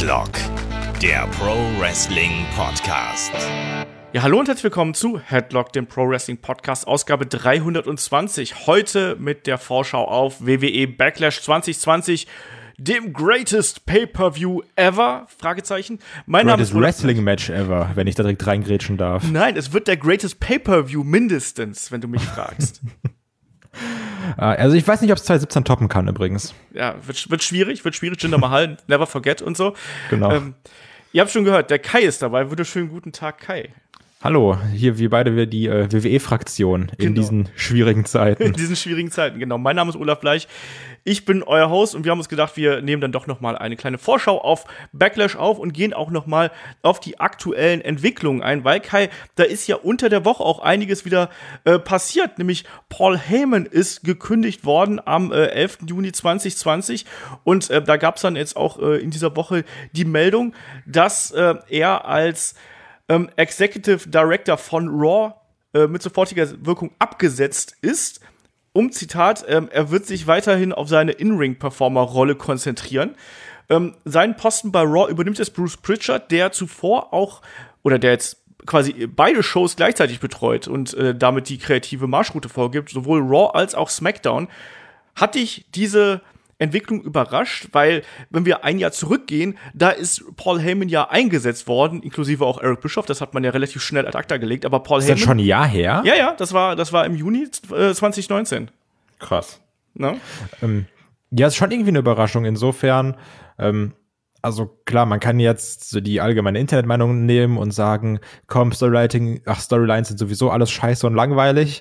Headlock, der Pro Wrestling Podcast. Ja, hallo und herzlich willkommen zu Headlock, dem Pro Wrestling Podcast, Ausgabe 320. Heute mit der Vorschau auf WWE Backlash 2020, dem greatest Pay-Per-View ever? Fragezeichen. Mein Name ist Wrestling-Match ever, wenn ich da direkt reingrätschen darf. Nein, es wird der greatest Pay-Per-View mindestens, wenn du mich fragst. Also ich weiß nicht, ob es 2017 toppen kann übrigens. Ja, wird schwierig, Jinder Mahal, never forget und so. Genau. Ihr habt schon gehört, der Kai ist dabei. Wunderschönen guten Tag, Kai. Hallo, hier wir beide die WWE-Fraktion in diesen schwierigen Zeiten. In diesen schwierigen Zeiten, genau. Mein Name ist Olaf Bleich. Ich bin euer Host und wir haben uns gedacht, wir nehmen dann doch noch mal eine kleine Vorschau auf Backlash auf und gehen auch noch mal auf die aktuellen Entwicklungen ein, weil Kai, da ist ja unter der Woche auch einiges wieder passiert, nämlich Paul Heyman ist gekündigt worden am 11. Juni 2020 und da gab es dann jetzt auch in dieser Woche die Meldung, dass er als Executive Director von Raw mit sofortiger Wirkung abgesetzt ist. Zitat, er wird sich weiterhin auf seine In-Ring-Performer-Rolle konzentrieren. Seinen Posten bei Raw übernimmt jetzt Bruce Pritchard, der zuvor auch, oder der jetzt quasi beide Shows gleichzeitig betreut und damit die kreative Marschroute vorgibt, sowohl Raw als auch SmackDown. Hat dich diese Entwicklung überrascht, weil, wenn wir ein Jahr zurückgehen, da ist Paul Heyman ja eingesetzt worden, inklusive auch Eric Bischoff, das hat man ja relativ schnell ad acta gelegt, aber Paul Heyman... Ist das schon ein Jahr her? Ja, das war im Juni 2019. Krass. Ne? Ja, ist schon irgendwie eine Überraschung, insofern, also klar, man kann jetzt so die allgemeine Internetmeinung nehmen und sagen, komm, Storylines sind sowieso alles scheiße und langweilig,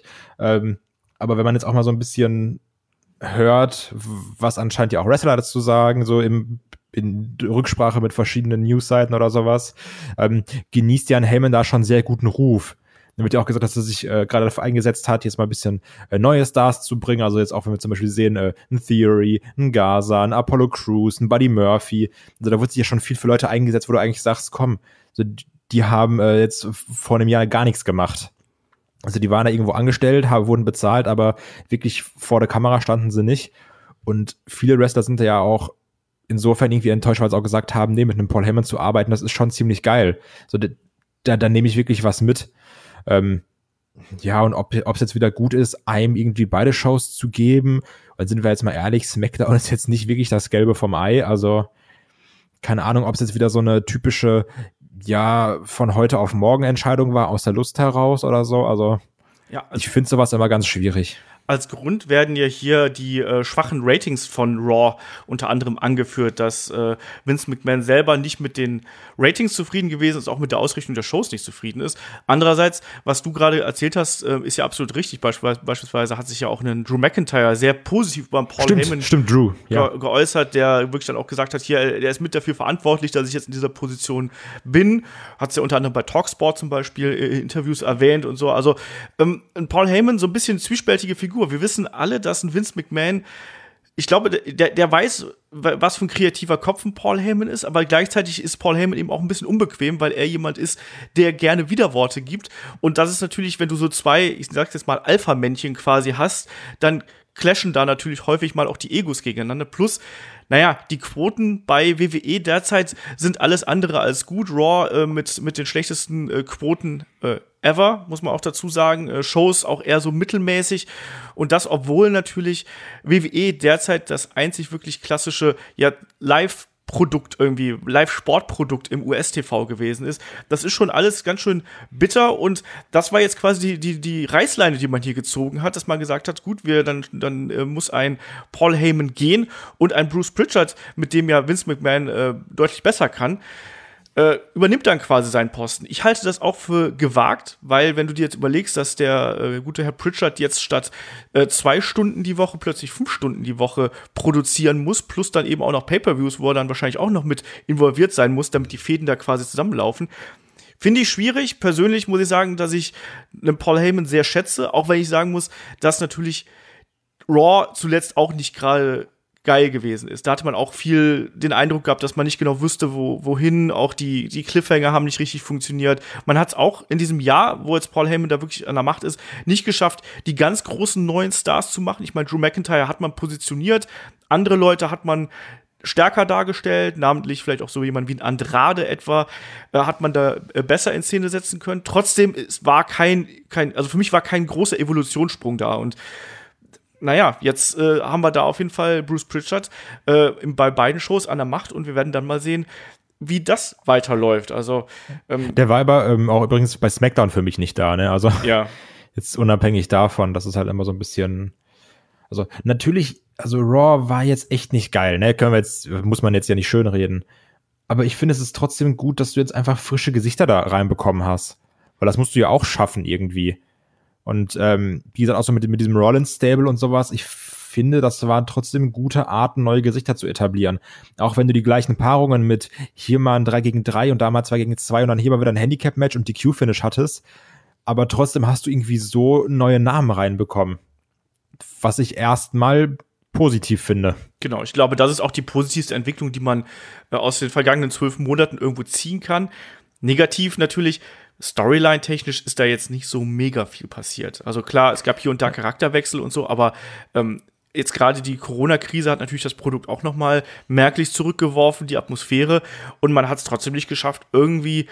aber wenn man jetzt auch mal so ein bisschen hört, was anscheinend ja auch Wrestler dazu sagen, so in Rücksprache mit verschiedenen Newsseiten oder sowas, genießt Jan Heyman da schon sehr guten Ruf. Dann wird ja auch gesagt, dass er sich gerade dafür eingesetzt hat, jetzt mal ein bisschen neue Stars zu bringen. Also jetzt auch, wenn wir zum Beispiel sehen, ein Theory, ein Gaza, ein Apollo Crews, ein Buddy Murphy. Also da wird sich ja schon viel für Leute eingesetzt, wo du eigentlich sagst, komm, so, die haben jetzt vor einem Jahr gar nichts gemacht. Also die waren da irgendwo angestellt, wurden bezahlt, aber wirklich vor der Kamera standen sie nicht. Und viele Wrestler sind ja auch insofern irgendwie enttäuscht, weil sie auch gesagt haben, nee, mit einem Paul Heyman zu arbeiten, das ist schon ziemlich geil. So, da nehme ich wirklich was mit. Ja, und ob es jetzt wieder gut ist, einem irgendwie beide Shows zu geben, und sind wir jetzt mal ehrlich, SmackDown ist jetzt nicht wirklich das Gelbe vom Ei, also keine Ahnung, ob es jetzt wieder so eine typische, ja, von heute auf morgen Entscheidung war, aus der Lust heraus oder so, also ja, ich finde sowas immer ganz schwierig. Als Grund werden ja hier die schwachen Ratings von Raw unter anderem angeführt, dass Vince McMahon selber nicht mit den Ratings zufrieden gewesen ist, auch mit der Ausrichtung der Shows nicht zufrieden ist. Andererseits, was du gerade erzählt hast, ist ja absolut richtig. Beispielsweise hat sich ja auch ein Drew McIntyre sehr positiv beim Paul Heyman geäußert, der wirklich dann auch gesagt hat, hier, der ist mit dafür verantwortlich, dass ich jetzt in dieser Position bin. Hat es ja unter anderem bei Talksport zum Beispiel Interviews erwähnt und so. Also Paul Heyman, so ein bisschen zwiespältige Figur. Wir wissen alle, dass ein Vince McMahon, ich glaube, der weiß, was für ein kreativer Kopf ein Paul Heyman ist, aber gleichzeitig ist Paul Heyman eben auch ein bisschen unbequem, weil er jemand ist, der gerne Widerworte gibt. Und das ist natürlich, wenn du so zwei, ich sag's jetzt mal, Alpha-Männchen quasi hast, dann clashen da natürlich häufig mal auch die Egos gegeneinander. Plus, naja, die Quoten bei WWE derzeit sind alles andere als gut. Raw mit den schlechtesten Quoten ever, muss man auch dazu sagen. Shows auch eher so mittelmäßig. Und das, obwohl natürlich WWE derzeit das einzig wirklich klassische, ja, Live-Sportprodukt im US-TV gewesen ist. Das ist schon alles ganz schön bitter und das war jetzt quasi die Reißleine, die man hier gezogen hat, dass man gesagt hat, gut, dann muss ein Paul Heyman gehen und ein Bruce Pritchard, mit dem ja Vince McMahon deutlich besser kann, übernimmt dann quasi seinen Posten. Ich halte das auch für gewagt, weil wenn du dir jetzt überlegst, dass der gute Herr Pritchard jetzt statt 2 Stunden die Woche plötzlich 5 Stunden die Woche produzieren muss, plus dann eben auch noch Pay-Per-Views, wo er dann wahrscheinlich auch noch mit involviert sein muss, damit die Fäden da quasi zusammenlaufen. Finde ich schwierig. Persönlich muss ich sagen, dass ich einen Paul Heyman sehr schätze, auch wenn ich sagen muss, dass natürlich Raw zuletzt auch nicht gerade geil gewesen ist. Da hatte man auch viel den Eindruck gehabt, dass man nicht genau wusste, wohin. Auch die Cliffhanger haben nicht richtig funktioniert. Man hat es auch in diesem Jahr, wo jetzt Paul Heyman da wirklich an der Macht ist, nicht geschafft, die ganz großen neuen Stars zu machen. Ich meine, Drew McIntyre hat man positioniert, andere Leute hat man stärker dargestellt, namentlich vielleicht auch so jemand wie ein Andrade etwa, hat man da besser in Szene setzen können. Trotzdem, es war also für mich war kein großer Evolutionssprung da. Und naja, jetzt haben wir da auf jeden Fall Bruce Pritchard bei beiden Shows an der Macht und wir werden dann mal sehen, wie das weiterläuft. Also der war aber auch übrigens bei SmackDown für mich nicht da, ne? Also ja. Jetzt unabhängig davon, dass es halt immer so ein bisschen, also natürlich, also Raw war jetzt echt nicht geil, ne? Muss man jetzt ja nicht schönreden. Aber ich finde, es ist trotzdem gut, dass du jetzt einfach frische Gesichter da reinbekommen hast. Weil das musst du ja auch schaffen irgendwie. Und wie gesagt, auch so mit diesem Rollins-Stable und sowas, ich finde, das waren trotzdem gute Arten, neue Gesichter zu etablieren. Auch wenn du die gleichen Paarungen mit hier mal ein 3 gegen 3 und da mal 2 gegen 2 und dann hier mal wieder ein Handicap-Match und DQ-Finish hattest, aber trotzdem hast du irgendwie so neue Namen reinbekommen, was ich erstmal positiv finde. Genau, ich glaube, das ist auch die positivste Entwicklung, die man aus den vergangenen 12 Monaten irgendwo ziehen kann. Negativ natürlich, Storyline-technisch ist da jetzt nicht so mega viel passiert. Also klar, es gab hier und da Charakterwechsel und so, aber jetzt gerade die Corona-Krise hat natürlich das Produkt auch noch mal merklich zurückgeworfen, die Atmosphäre, und man hat es trotzdem nicht geschafft, irgendwie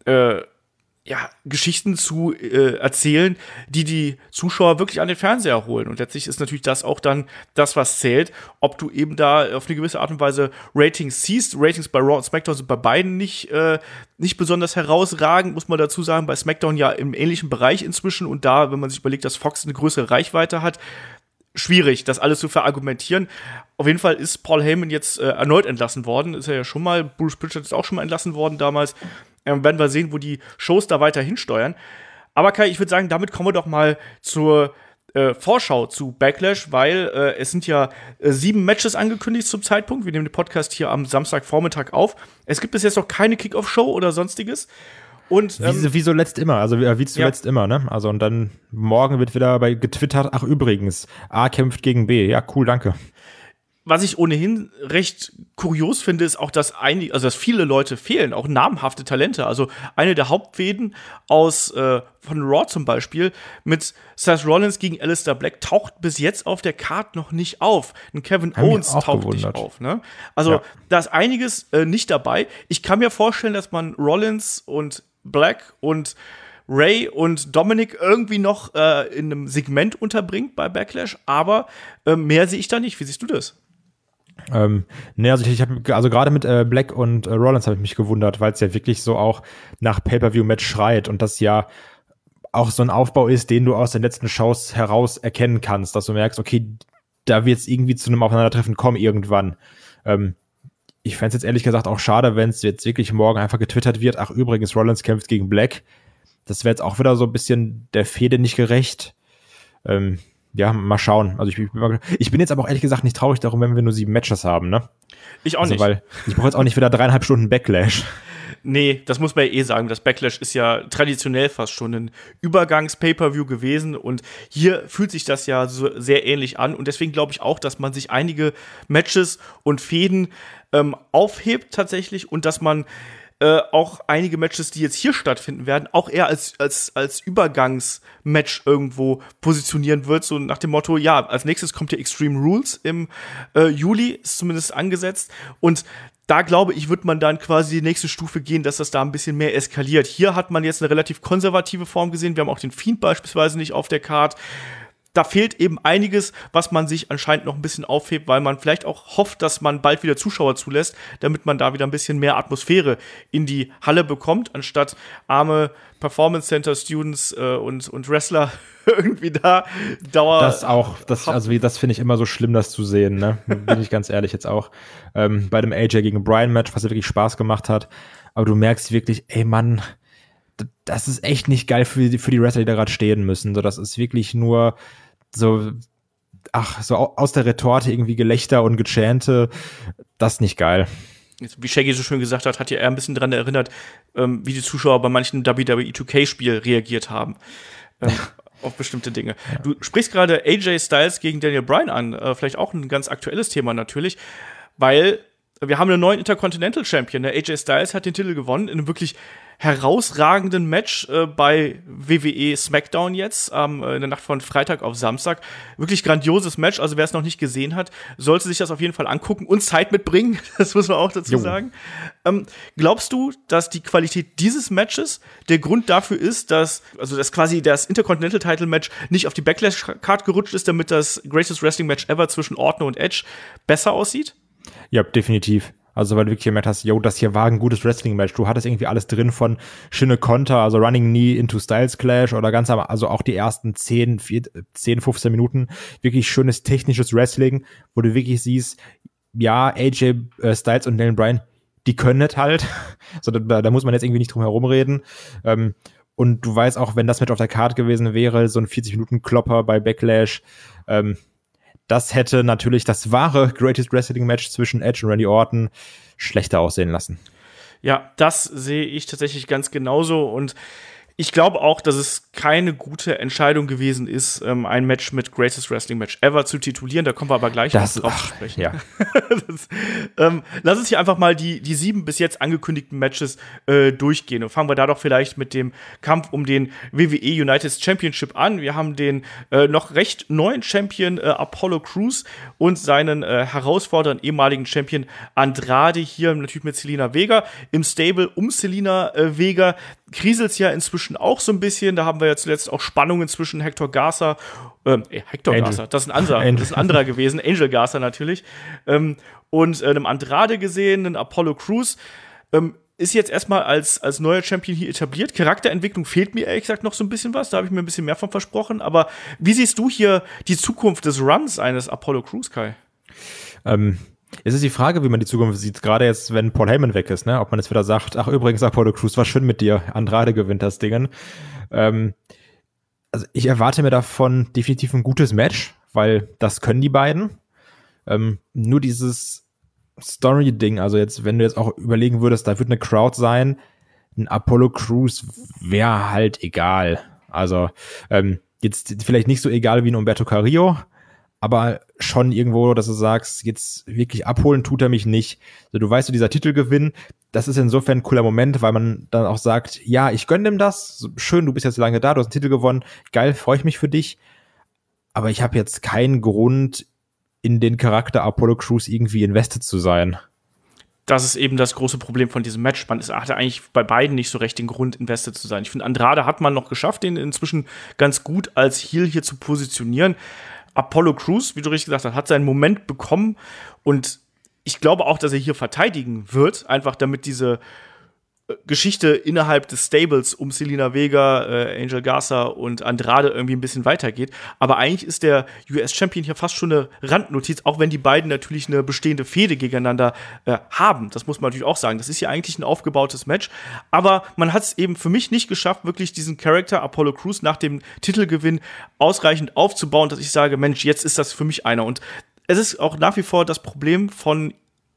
Geschichten zu erzählen, die Zuschauer wirklich an den Fernseher holen. Und letztlich ist natürlich das auch dann das, was zählt, ob du eben da auf eine gewisse Art und Weise Ratings siehst. Ratings bei Raw und SmackDown sind bei beiden nicht besonders herausragend, muss man dazu sagen. Bei SmackDown ja im ähnlichen Bereich inzwischen. Und da, wenn man sich überlegt, dass Fox eine größere Reichweite hat, schwierig, das alles zu verargumentieren. Auf jeden Fall ist Paul Heyman jetzt erneut entlassen worden. Ist er ja schon mal. Bruce Pritchard ist auch schon mal entlassen worden damals. Werden wir sehen, wo die Shows da weiter hinsteuern. Aber Kai, ich würde sagen, damit kommen wir doch mal zur Vorschau zu Backlash, weil es sind ja 7 Matches angekündigt zum Zeitpunkt. Wir nehmen den Podcast hier am Samstagvormittag auf. Es gibt bis jetzt noch keine Kickoff-Show oder sonstiges. Und wie zuletzt immer, also wie zuletzt immer, ne? Also und dann morgen wird wieder getwittert, ach übrigens, A kämpft gegen B. Ja, cool, danke. Was ich ohnehin recht kurios finde, ist auch, dass dass viele Leute fehlen, auch namhafte Talente. Also eine der Hauptfäden von Raw zum Beispiel mit Seth Rollins gegen Aleister Black taucht bis jetzt auf der Card noch nicht auf. Ein Kevin Owens taucht nicht auf. Ne? Also da ist einiges nicht dabei. Ich kann mir vorstellen, dass man Rollins und Black und Ray und Dominic irgendwie noch in einem Segment unterbringt bei Backlash, aber mehr sehe ich da nicht. Wie siehst du das? Also ich habe, also gerade mit Black und Rollins habe ich mich gewundert, weil es ja wirklich so auch nach Pay-Per-View-Match schreit und das ja auch so ein Aufbau ist, den du aus den letzten Shows heraus erkennen kannst, dass du merkst, okay, da wird es irgendwie zu einem Aufeinandertreffen kommen irgendwann. Ich fände es jetzt ehrlich gesagt auch schade, wenn es jetzt wirklich morgen einfach getwittert wird, ach übrigens, Rollins kämpft gegen Black. Das wäre jetzt auch wieder so ein bisschen der Fehde nicht gerecht. Ja, mal schauen. Also ich bin jetzt aber auch ehrlich gesagt nicht traurig darum, wenn wir nur 7 Matches haben, ne? Ich auch nicht. Weil ich brauche jetzt auch nicht wieder 3,5 Stunden Backlash. Nee, das muss man ja sagen. Das Backlash ist ja traditionell fast schon ein Übergangs-Pay-Per-View gewesen und hier fühlt sich das ja so sehr ähnlich an und deswegen glaube ich auch, dass man sich einige Matches und Fäden aufhebt tatsächlich und dass man auch einige Matches, die jetzt hier stattfinden werden, auch eher als Übergangsmatch irgendwo positionieren wird, so nach dem Motto, ja, als nächstes kommt ja Extreme Rules im Juli, ist zumindest angesetzt und da glaube ich, wird man dann quasi die nächste Stufe gehen, dass das da ein bisschen mehr eskaliert. Hier hat man jetzt eine relativ konservative Form gesehen, wir haben auch den Fiend beispielsweise nicht auf der Card. Da fehlt eben einiges, was man sich anscheinend noch ein bisschen aufhebt, weil man vielleicht auch hofft, dass man bald wieder Zuschauer zulässt, damit man da wieder ein bisschen mehr Atmosphäre in die Halle bekommt, anstatt arme Performance Center Students und Wrestler irgendwie da das finde ich immer so schlimm, das zu sehen, ne? Bin ich ganz ehrlich jetzt auch. Bei dem AJ gegen Bryan Match, was ja wirklich Spaß gemacht hat, aber du merkst wirklich, ey Mann, das ist echt nicht geil für die Wrestler, die da gerade stehen müssen. So, das ist wirklich nur so aus der Retorte irgendwie Gelächter und Gechante. Das ist nicht geil. Wie Shaggy so schön gesagt hat ja eher ein bisschen daran erinnert, wie die Zuschauer bei manchen WWE 2K-Spiel reagiert haben. Auf bestimmte Dinge. Ja. Du sprichst gerade AJ Styles gegen Daniel Bryan an. Vielleicht auch ein ganz aktuelles Thema natürlich, weil wir haben einen neuen Intercontinental Champion. Der AJ Styles hat den Titel gewonnen in einem wirklich herausragenden Match bei WWE SmackDown jetzt, in der Nacht von Freitag auf Samstag. Wirklich grandioses Match, also wer es noch nicht gesehen hat, sollte sich das auf jeden Fall angucken und Zeit mitbringen, das muss man auch dazu sagen. Glaubst du, dass die Qualität dieses Matches der Grund dafür ist, dass quasi das Intercontinental Title Match nicht auf die Backlash-Card gerutscht ist, damit das Greatest Wrestling Match ever zwischen Orton und Edge besser aussieht? Ja, definitiv. Also, weil du wirklich gemerkt hast, das hier war ein gutes Wrestling-Match. Du hattest irgendwie alles drin von Shinne Konter, also Running Knee into Styles Clash oder also auch die ersten 10, 15 Minuten. Wirklich schönes technisches Wrestling, wo du wirklich siehst, ja, AJ Styles und Daniel Bryan, die können das halt. Also, da muss man jetzt irgendwie nicht drum herum reden. Und du weißt auch, wenn das Match auf der Card gewesen wäre, so ein 40-Minuten-Klopper bei Backlash, das hätte natürlich das wahre Greatest Wrestling Match zwischen Edge und Randy Orton schlechter aussehen lassen. Ja, das sehe ich tatsächlich ganz genauso und ich glaube auch, dass es keine gute Entscheidung gewesen ist, ein Match mit Greatest Wrestling Match ever zu titulieren. Da kommen wir aber gleich noch drauf zu sprechen. Ja. Lass uns hier einfach mal die 7 bis jetzt angekündigten Matches durchgehen. Und fangen wir da doch vielleicht mit dem Kampf um den WWE United Championship an. Wir haben den noch recht neuen Champion Apollo Crews und seinen herausfordernden ehemaligen Champion Andrade hier natürlich mit Zelina Vega. Im Stable um Zelina Vega kriselt's ja inzwischen auch so ein bisschen. Da haben wir ja zuletzt auch Spannungen zwischen Hector Garza, Garza, das ist ein anderer gewesen, Angel Garza natürlich, und einem Andrade gesehen, einen Apollo Crews. Ist jetzt erstmal als neuer Champion hier etabliert. Charakterentwicklung fehlt mir ehrlich gesagt noch so ein bisschen was. Da habe ich mir ein bisschen mehr von versprochen. Aber wie siehst du hier die Zukunft des Runs eines Apollo Crews, Kai? Es ist die Frage, wie man die Zukunft sieht, gerade jetzt, wenn Paul Heyman weg ist, ne? Ob man jetzt wieder sagt, ach übrigens, Apollo Crews, war schön mit dir, Andrade gewinnt das Ding. Also ich erwarte mir davon definitiv ein gutes Match, weil das können die beiden. Nur dieses Story-Ding, also jetzt, wenn du jetzt auch überlegen würdest, da wird eine Crowd sein, ein Apollo Crews wäre halt egal. Also jetzt vielleicht nicht so egal wie ein Humberto Carrillo, aber schon irgendwo, dass du sagst, jetzt wirklich abholen tut er mich nicht. Also du weißt, dieser Titelgewinn, das ist insofern ein cooler Moment, weil man dann auch sagt, ja, ich gönn dem das, schön, du bist jetzt lange da, du hast einen Titel gewonnen, geil, freue ich mich für dich, aber ich habe jetzt keinen Grund, in den Charakter Apollo Crews irgendwie invested zu sein. Das ist eben das große Problem von diesem Match. Man hatte eigentlich bei beiden nicht so recht den Grund, invested zu sein. Ich finde, Andrade hat man noch geschafft, den inzwischen ganz gut als Heel hier zu positionieren. Apollo Crews, wie du richtig gesagt hast, hat seinen Moment bekommen und ich glaube auch, dass er hier verteidigen wird, einfach damit diese Geschichte innerhalb des Stables um Zelina Vega, Angel Garza und Andrade irgendwie ein bisschen weitergeht. Aber eigentlich ist der US-Champion hier fast schon eine Randnotiz, auch wenn die beiden natürlich eine bestehende Fehde gegeneinander haben. Das muss man natürlich auch sagen. Das ist ja eigentlich ein aufgebautes Match. Aber man hat es eben für mich nicht geschafft, wirklich diesen Charakter Apollo Crews nach dem Titelgewinn ausreichend aufzubauen, dass ich sage, Mensch, jetzt ist das für mich einer. Und es ist auch nach wie vor das Problem von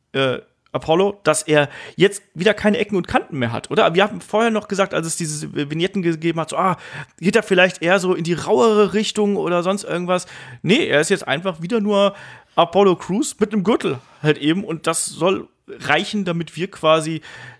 Apollo, dass er jetzt wieder keine Ecken und Kanten mehr hat, oder? Wir haben vorher noch gesagt, als es diese Vignetten gegeben hat, so, geht er vielleicht eher so in die rauere Richtung oder sonst irgendwas. Nee, er ist jetzt einfach wieder nur Apollo Crews mit einem Gürtel halt eben und das soll reichen, damit wir quasi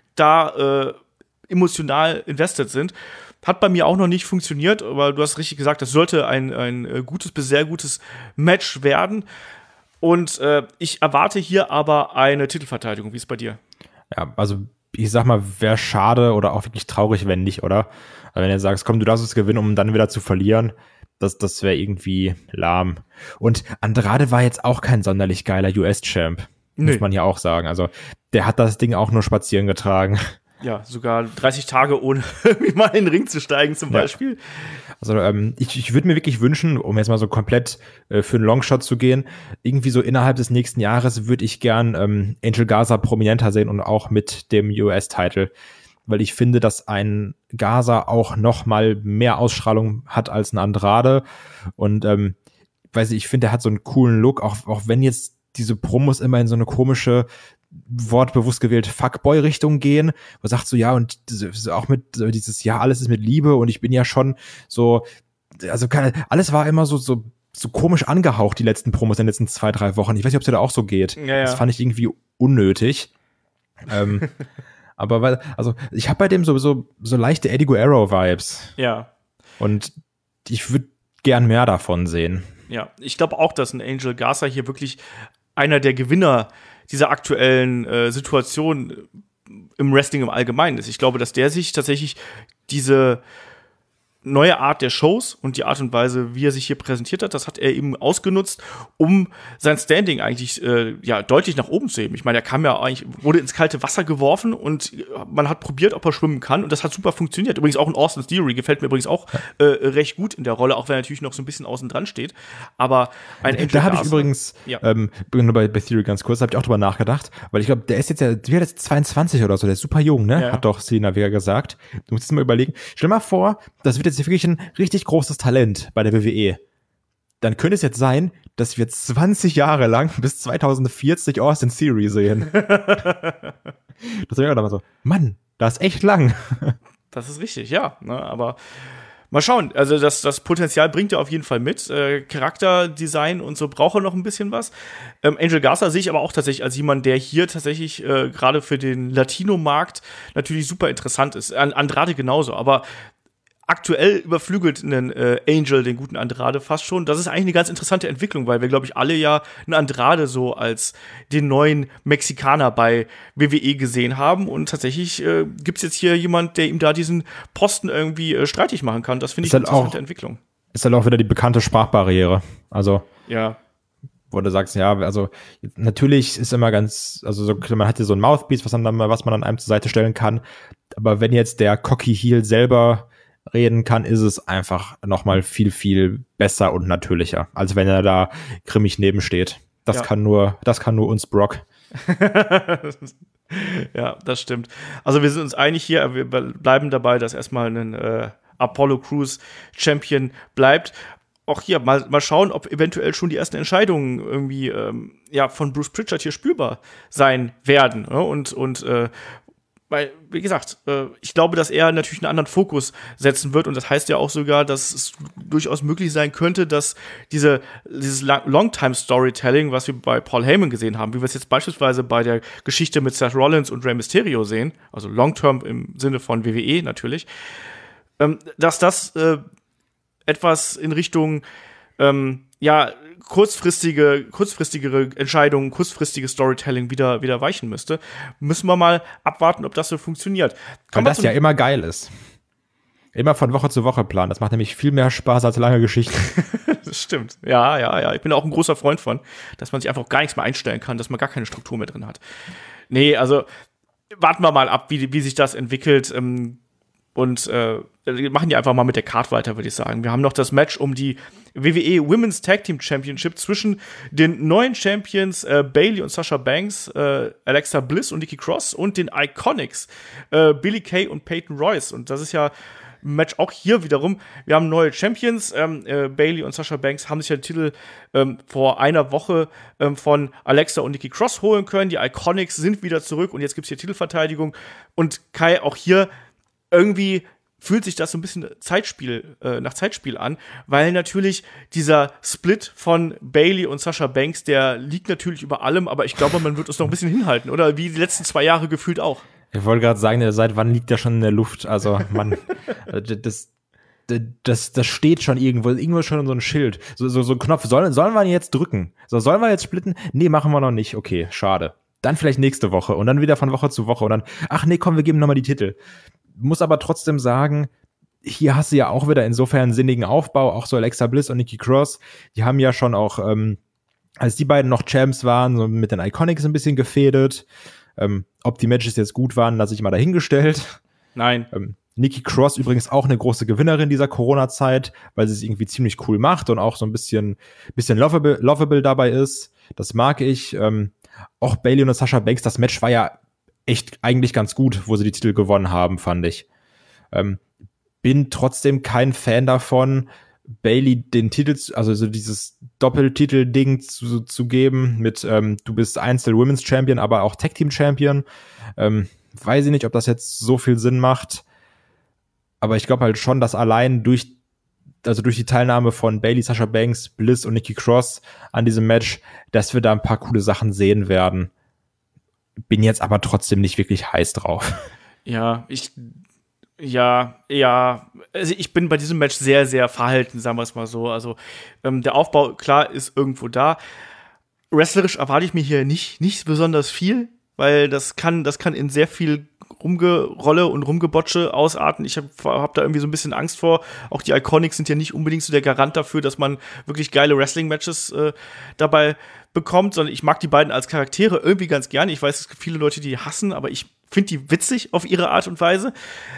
da emotional invested sind. Hat bei mir auch noch nicht funktioniert, aber du hast richtig gesagt, das sollte ein gutes bis sehr gutes Match werden. Und ich erwarte hier aber eine Titelverteidigung. Wie ist es bei dir? Ja, also ich sag mal, wäre schade oder auch wirklich traurig, wenn nicht, oder? Also wenn du sagst, komm, du darfst es gewinnen, um dann wieder zu verlieren, das wäre irgendwie lahm. Und Andrade war jetzt auch kein sonderlich geiler US-Champ, muss man ja auch sagen. Also der hat das Ding auch nur spazieren getragen. Ja, sogar 30 Tage ohne mal in den Ring zu steigen zum Beispiel. Also ich würde mir wirklich wünschen, um jetzt mal so komplett für einen Longshot zu gehen, irgendwie so innerhalb des nächsten Jahres würde ich gern Angel Garza prominenter sehen und auch mit dem US-Title, weil ich finde, dass ein Garza auch noch mal mehr Ausstrahlung hat als ein Andrade und ich finde, er hat so einen coolen Look, auch wenn jetzt diese Promos immer in so eine komische wortbewusst gewählt Fuckboy-Richtung gehen, wo sagt so, ja, und auch mit dieses, ja, alles ist mit Liebe und ich bin ja schon so, also alles war immer so so komisch angehaucht, die letzten Promos in den letzten 2-3 Wochen. Ich weiß nicht, ob es dir da auch so geht. Ja. Das fand ich irgendwie unnötig. Aber ich habe bei dem sowieso so leichte Eddie Guerrero-Vibes. Ja. Und ich würde gern mehr davon sehen. Ja, ich glaube auch, dass ein Angel Garza hier wirklich einer der Gewinner dieser aktuellen Situation im Wrestling im Allgemeinen ist. Ich glaube, dass der sich tatsächlich diese neue Art der Shows und die Art und Weise, wie er sich hier präsentiert hat, das hat er eben ausgenutzt, um sein Standing eigentlich deutlich nach oben zu heben. Ich meine, wurde ins kalte Wasser geworfen und man hat probiert, ob er schwimmen kann und das hat super funktioniert. Übrigens auch in Austin Theory gefällt mir übrigens auch recht gut in der Rolle, auch wenn er natürlich noch so ein bisschen außen dran steht. Aber ein Angel Da habe ich übrigens, nur bei Theory ganz kurz, habe ich auch drüber nachgedacht, weil ich glaube, der ist jetzt 22 oder so, der ist super jung, ne? Ja. Hat doch Selena Vega gesagt. Du musst dir mal überlegen, stell mal vor, das wird jetzt wirklich ein richtig großes Talent bei der WWE. Dann könnte es jetzt sein, dass wir 20 Jahre lang bis 2040 Austin Theory sehen. Das wäre auch dann mal so, Mann, das ist echt lang. Das ist richtig, ja. Ne, aber mal schauen. Also das Potenzial bringt er auf jeden Fall mit. Charakterdesign und so braucht er noch ein bisschen was. Angel Garza sehe ich aber auch tatsächlich als jemand, der hier tatsächlich gerade für den Latino-Markt natürlich super interessant ist. Andrade genauso, aber aktuell überflügelt einen Angel, den guten Andrade, fast schon. Das ist eigentlich eine ganz interessante Entwicklung, weil wir, glaube ich, alle ja einen Andrade so als den neuen Mexikaner bei WWE gesehen haben. Und tatsächlich gibt's jetzt hier jemand, der ihm da diesen Posten irgendwie streitig machen kann. Das finde ich eine interessante Entwicklung. Ist halt auch wieder die bekannte Sprachbarriere. Also, ja, wo du sagst, ja, also natürlich ist immer ganz, also so, man hat ja so ein Mouthpiece, was man dann einem zur Seite stellen kann. Aber wenn jetzt der Cocky Heel selber reden kann, ist es einfach noch mal viel, viel besser und natürlicher, als wenn er da grimmig nebensteht. Das kann nur uns Brock. Ja, das stimmt. Also wir sind uns einig hier, wir bleiben dabei, dass erstmal ein Apollo Crews Champion bleibt. Auch hier mal schauen, ob eventuell schon die ersten Entscheidungen irgendwie von Bruce Pritchard hier spürbar sein werden. Ne? Und weil, wie gesagt, ich glaube, dass er natürlich einen anderen Fokus setzen wird und das heißt ja auch sogar, dass es durchaus möglich sein könnte, dass dieses Longtime-Storytelling, was wir bei Paul Heyman gesehen haben, wie wir es jetzt beispielsweise bei der Geschichte mit Seth Rollins und Rey Mysterio sehen, also Long-Term im Sinne von WWE natürlich, dass das etwas in Richtung kurzfristigere Entscheidungen, kurzfristiges Storytelling wieder weichen müsste. Müssen wir mal abwarten, ob das so funktioniert. Weil das ja immer geil ist. Immer von Woche zu Woche planen. Das macht nämlich viel mehr Spaß als lange Geschichten. Das stimmt. Ja. Ich bin auch ein großer Freund von, dass man sich einfach gar nichts mehr einstellen kann, dass man gar keine Struktur mehr drin hat. Nee, also warten wir mal ab, wie sich das entwickelt. Und wir machen ja einfach mal mit der Card weiter, würde ich sagen. Wir haben noch das Match um die WWE Women's Tag Team Championship zwischen den neuen Champions Bayley und Sasha Banks, Alexa Bliss und Nikki Cross und den Iconics Billie Kay und Peyton Royce. Und das ist ja ein Match auch hier wiederum. Wir haben neue Champions. Bayley und Sasha Banks haben sich ja den Titel vor einer Woche von Alexa und Nikki Cross holen können. Die Iconics sind wieder zurück und jetzt gibt's hier Titelverteidigung. Und Kai, auch hier irgendwie fühlt sich das so ein bisschen nach Zeitspiel an, weil natürlich dieser Split von Bayley und Sasha Banks, der liegt natürlich über allem, aber ich glaube, man wird uns noch ein bisschen hinhalten, oder? Wie die letzten 2 Jahre gefühlt auch. Ich wollte gerade sagen, seit wann liegt der schon in der Luft? Also, Mann, das steht schon irgendwo schon so ein Schild. So ein Knopf. Sollen wir ihn jetzt drücken? Sollen wir jetzt splitten? Nee, machen wir noch nicht. Okay, schade. Dann vielleicht nächste Woche und dann wieder von Woche zu Woche und dann, ach nee, komm, wir geben nochmal die Titel. Muss aber trotzdem sagen, hier hast du ja auch wieder insofern einen sinnigen Aufbau, auch so Alexa Bliss und Nikki Cross, die haben ja schon auch, als die beiden noch Champs waren, so mit den Iconics ein bisschen gefädet. Ob die Matches jetzt gut waren, lasse ich mal dahingestellt. Nein. Nikki Cross übrigens auch eine große Gewinnerin dieser Corona-Zeit, weil sie es irgendwie ziemlich cool macht und auch so ein bisschen lovable dabei ist. Das mag ich. Auch Bayley und Sasha Banks, das Match war ja echt eigentlich ganz gut, wo sie die Titel gewonnen haben, fand ich. Bin trotzdem kein Fan davon, Bayley den Titel, also so dieses Doppeltitel-Ding zu geben mit du bist Einzel-Women's Champion, aber auch Tag-Team-Champion. Weiß ich nicht, ob das jetzt so viel Sinn macht. Aber ich glaube halt schon, dass allein durch also durch die Teilnahme von Bayley, Sasha Banks, Bliss und Nikki Cross an diesem Match, dass wir da ein paar coole Sachen sehen werden. Bin jetzt aber trotzdem nicht wirklich heiß drauf. Also ich bin bei diesem Match sehr, sehr verhalten, sagen wir es mal so. Also der Aufbau, klar, ist irgendwo da. Wrestlerisch erwarte ich mir hier nicht besonders viel, weil das kann in sehr viel Rumgerolle und Rumgebotsche ausarten. Ich hab da irgendwie so ein bisschen Angst vor. Auch die Iconics sind ja nicht unbedingt so der Garant dafür, dass man wirklich geile Wrestling-Matches dabei bekommt, sondern ich mag die beiden als Charaktere irgendwie ganz gerne. Ich weiß, es gibt viele Leute, die hassen, aber ich finde die witzig auf ihre Art und Weise.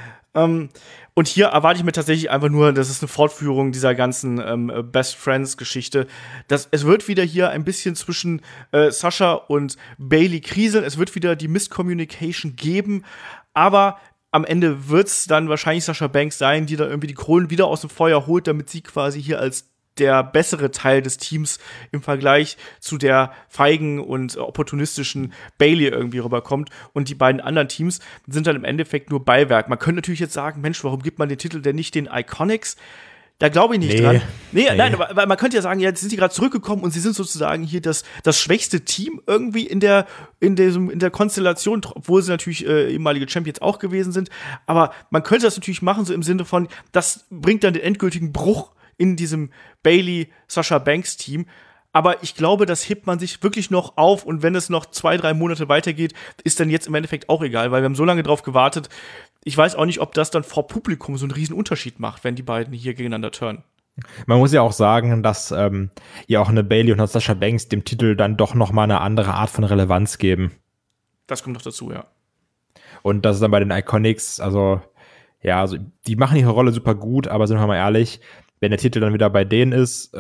Und hier erwarte ich mir tatsächlich einfach nur, das ist eine Fortführung dieser ganzen Best Friends-Geschichte. Es wird wieder hier ein bisschen zwischen Sasha und Bayley kriseln. Es wird wieder die Miscommunication geben. Aber am Ende wird es dann wahrscheinlich Sasha Banks sein, die da irgendwie die Kohlen wieder aus dem Feuer holt, damit sie quasi hier als der bessere Teil des Teams im Vergleich zu der feigen und opportunistischen Bayley irgendwie rüberkommt. Und die beiden anderen Teams sind dann im Endeffekt nur Beiwerk. Man könnte natürlich jetzt sagen, Mensch, warum gibt man den Titel denn nicht den Iconics? Da glaube ich nicht dran. Nein, aber man könnte ja sagen, jetzt sind die gerade zurückgekommen und sie sind sozusagen hier das schwächste Team irgendwie in der Konstellation, obwohl sie natürlich ehemalige Champions auch gewesen sind. Aber man könnte das natürlich machen, so im Sinne von, das bringt dann den endgültigen Bruch in diesem Bayley-Sasha-Banks-Team. Aber ich glaube, das hebt man sich wirklich noch auf. Und wenn es noch 2-3 Monate weitergeht, ist dann jetzt im Endeffekt auch egal, weil wir haben so lange drauf gewartet. Ich weiß auch nicht, ob das dann vor Publikum so einen riesen Unterschied macht, wenn die beiden hier gegeneinander turnen. Man muss ja auch sagen, dass ja auch eine Bayley und eine Sasha Banks dem Titel dann doch noch mal eine andere Art von Relevanz geben. Das kommt noch dazu, ja. Und das ist dann bei den Iconics, also die machen ihre Rolle super gut, aber sind wir mal ehrlich, wenn der Titel dann wieder bei denen ist,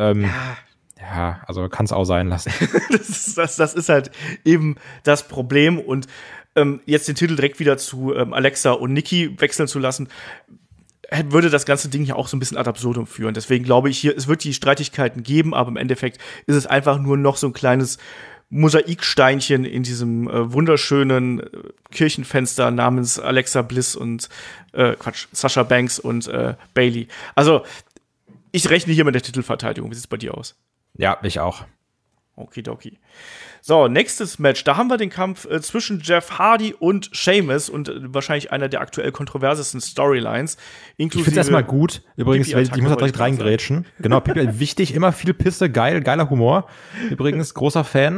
also kann es auch sein lassen. das ist halt eben das Problem. Und jetzt den Titel direkt wieder zu Alexa und Nikki wechseln zu lassen, würde das ganze Ding ja auch so ein bisschen ad absurdum führen. Deswegen glaube ich es wird die Streitigkeiten geben, aber im Endeffekt ist es einfach nur noch so ein kleines Mosaiksteinchen in diesem wunderschönen Kirchenfenster namens Alexa Bliss und Sasha Banks und Bayley. Also ich rechne hier mit der Titelverteidigung. Wie sieht es bei dir aus? Ja, ich auch. Okidoki. So, nächstes Match. Da haben wir den Kampf zwischen Jeff Hardy und Sheamus und wahrscheinlich einer der aktuell kontroversesten Storylines. Ich finde es erstmal gut. Übrigens, ich muss da direkt reingrätschen. Genau, wichtig, immer viel Pisse, geiler Humor. Übrigens, großer Fan.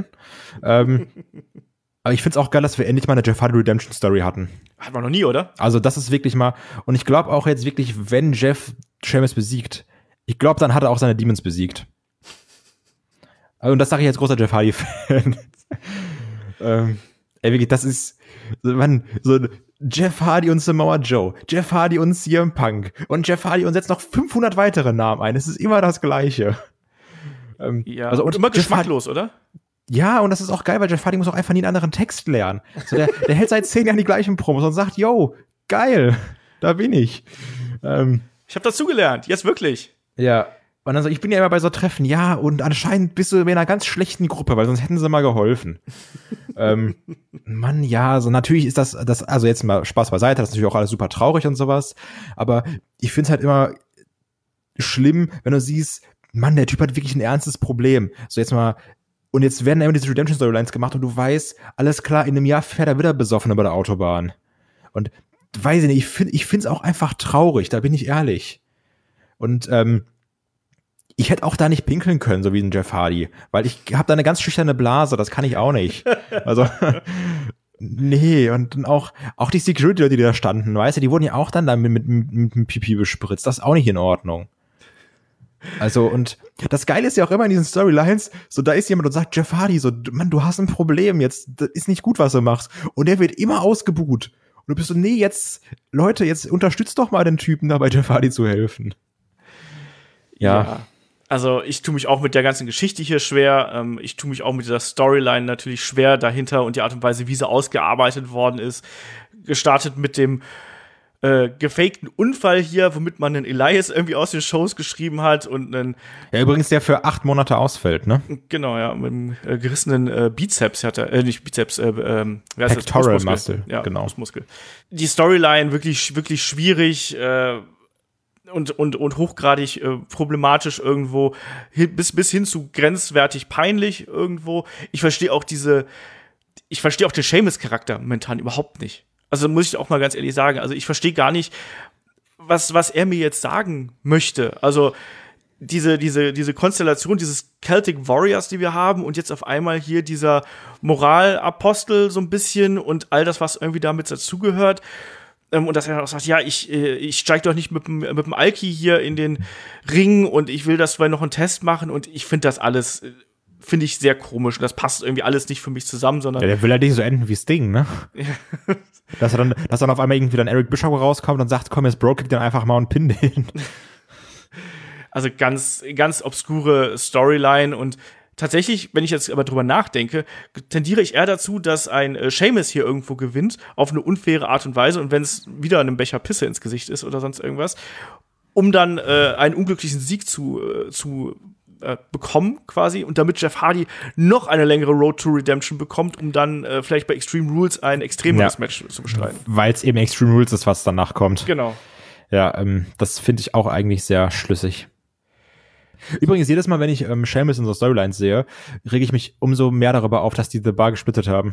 Aber ich finde es auch geil, dass wir endlich mal eine Jeff Hardy Redemption Story hatten. Hat man noch nie, oder? Also das ist wirklich mal, und ich glaube auch jetzt wirklich, wenn Jeff Sheamus besiegt, ich glaube, dann hat er auch seine Demons besiegt. Und das sage ich als großer Jeff Hardy-Fan. Wirklich, das ist, so Jeff Hardy und Samoa Joe, Jeff Hardy und CM Punk und Jeff Hardy und setzt noch 500 weitere Namen ein. Es ist immer das Gleiche. Ja, also, und immer geschmacklos, oder? Ja, und das ist auch geil, weil Jeff Hardy muss auch einfach nie einen anderen Text lernen. So, der hält seit 10 Jahren die gleichen Promos und sagt, yo, geil, da bin ich. Ich habe dazugelernt, jetzt wirklich. Ja, und dann so, ich bin ja immer bei so Treffen, ja, und anscheinend bist du in einer ganz schlechten Gruppe, weil sonst hätten sie mal geholfen. Mann, ja, so natürlich ist das, also jetzt mal Spaß beiseite, das ist natürlich auch alles super traurig und sowas, aber ich find's halt immer schlimm, wenn du siehst, Mann, der Typ hat wirklich ein ernstes Problem. So jetzt mal, und jetzt werden immer diese Redemption Storylines gemacht und du weißt, alles klar, in einem Jahr fährt er wieder besoffen über der Autobahn. Und weiß ich nicht, ich find's auch einfach traurig, da bin ich ehrlich. Und ich hätte auch da nicht pinkeln können, so wie ein Jeff Hardy, weil ich habe da eine ganz schüchterne Blase, das kann ich auch nicht. Also nee, und dann auch die Security, die da standen, weißt du, die wurden ja auch dann da mit Pipi bespritzt, das ist auch nicht in Ordnung. Also, und das Geile ist ja auch immer in diesen Storylines, so da ist jemand und sagt, Jeff Hardy, so, Mann, du hast ein Problem, jetzt, das ist nicht gut, was du machst. Und der wird immer ausgebuht. Und du bist so, nee, jetzt, Leute, jetzt unterstützt doch mal den Typen, da bei Jeff Hardy zu helfen. Ja. Also ich tue mich auch mit der ganzen Geschichte hier schwer. Ich tue mich auch mit dieser Storyline natürlich schwer dahinter und die Art und Weise, wie sie ausgearbeitet worden ist. Gestartet mit dem gefakten Unfall hier, womit man einen Elias irgendwie aus den Shows geschrieben hat und einen übrigens, der für 8 Monate ausfällt, ne? Genau, ja, mit einem gerissenen Bizeps hat er, nicht Bizeps, Pectoral Muscle, ja, genau. Brustmuskel. Die Storyline wirklich, wirklich schwierig, und hochgradig problematisch irgendwo, bis hin zu grenzwertig peinlich irgendwo. Ich verstehe auch den Seamus-Charakter momentan überhaupt nicht. Also muss ich auch mal ganz ehrlich sagen, also ich verstehe gar nicht, was er mir jetzt sagen möchte. Also diese Konstellation dieses Celtic Warriors, die wir haben, und jetzt auf einmal hier dieser Moralapostel so ein bisschen und all das, was irgendwie damit dazugehört. Und dass er auch sagt, ja, ich steig doch nicht mit dem Alki hier in den Ring und ich will, dass wir noch einen Test machen, und ich finde das alles, finde ich sehr komisch, und das passt irgendwie alles nicht für mich zusammen, sondern. Ja, der will ja nicht so enden wie Sting, ne? Ja. Dass dann auf einmal irgendwie dann Eric Bischoff rauskommt und sagt, komm, jetzt Bro, kick den einfach mal und pin den. Also ganz, ganz obskure Storyline, und tatsächlich, wenn ich jetzt aber drüber nachdenke, tendiere ich eher dazu, dass ein Seamus hier irgendwo gewinnt, auf eine unfaire Art und Weise, und wenn es wieder einem Becher Pisse ins Gesicht ist oder sonst irgendwas, um dann einen unglücklichen Sieg zu bekommen quasi, und damit Jeff Hardy noch eine längere Road to Redemption bekommt, um dann vielleicht bei Extreme Rules ein extremeres Match zu bestreiten. Weil es eben Extreme Rules ist, was danach kommt. Genau. Ja, das finde ich auch eigentlich sehr schlüssig. Übrigens, jedes Mal, wenn ich Seamus in so Storylines sehe, rege ich mich umso mehr darüber auf, dass die The Bar gesplittet haben.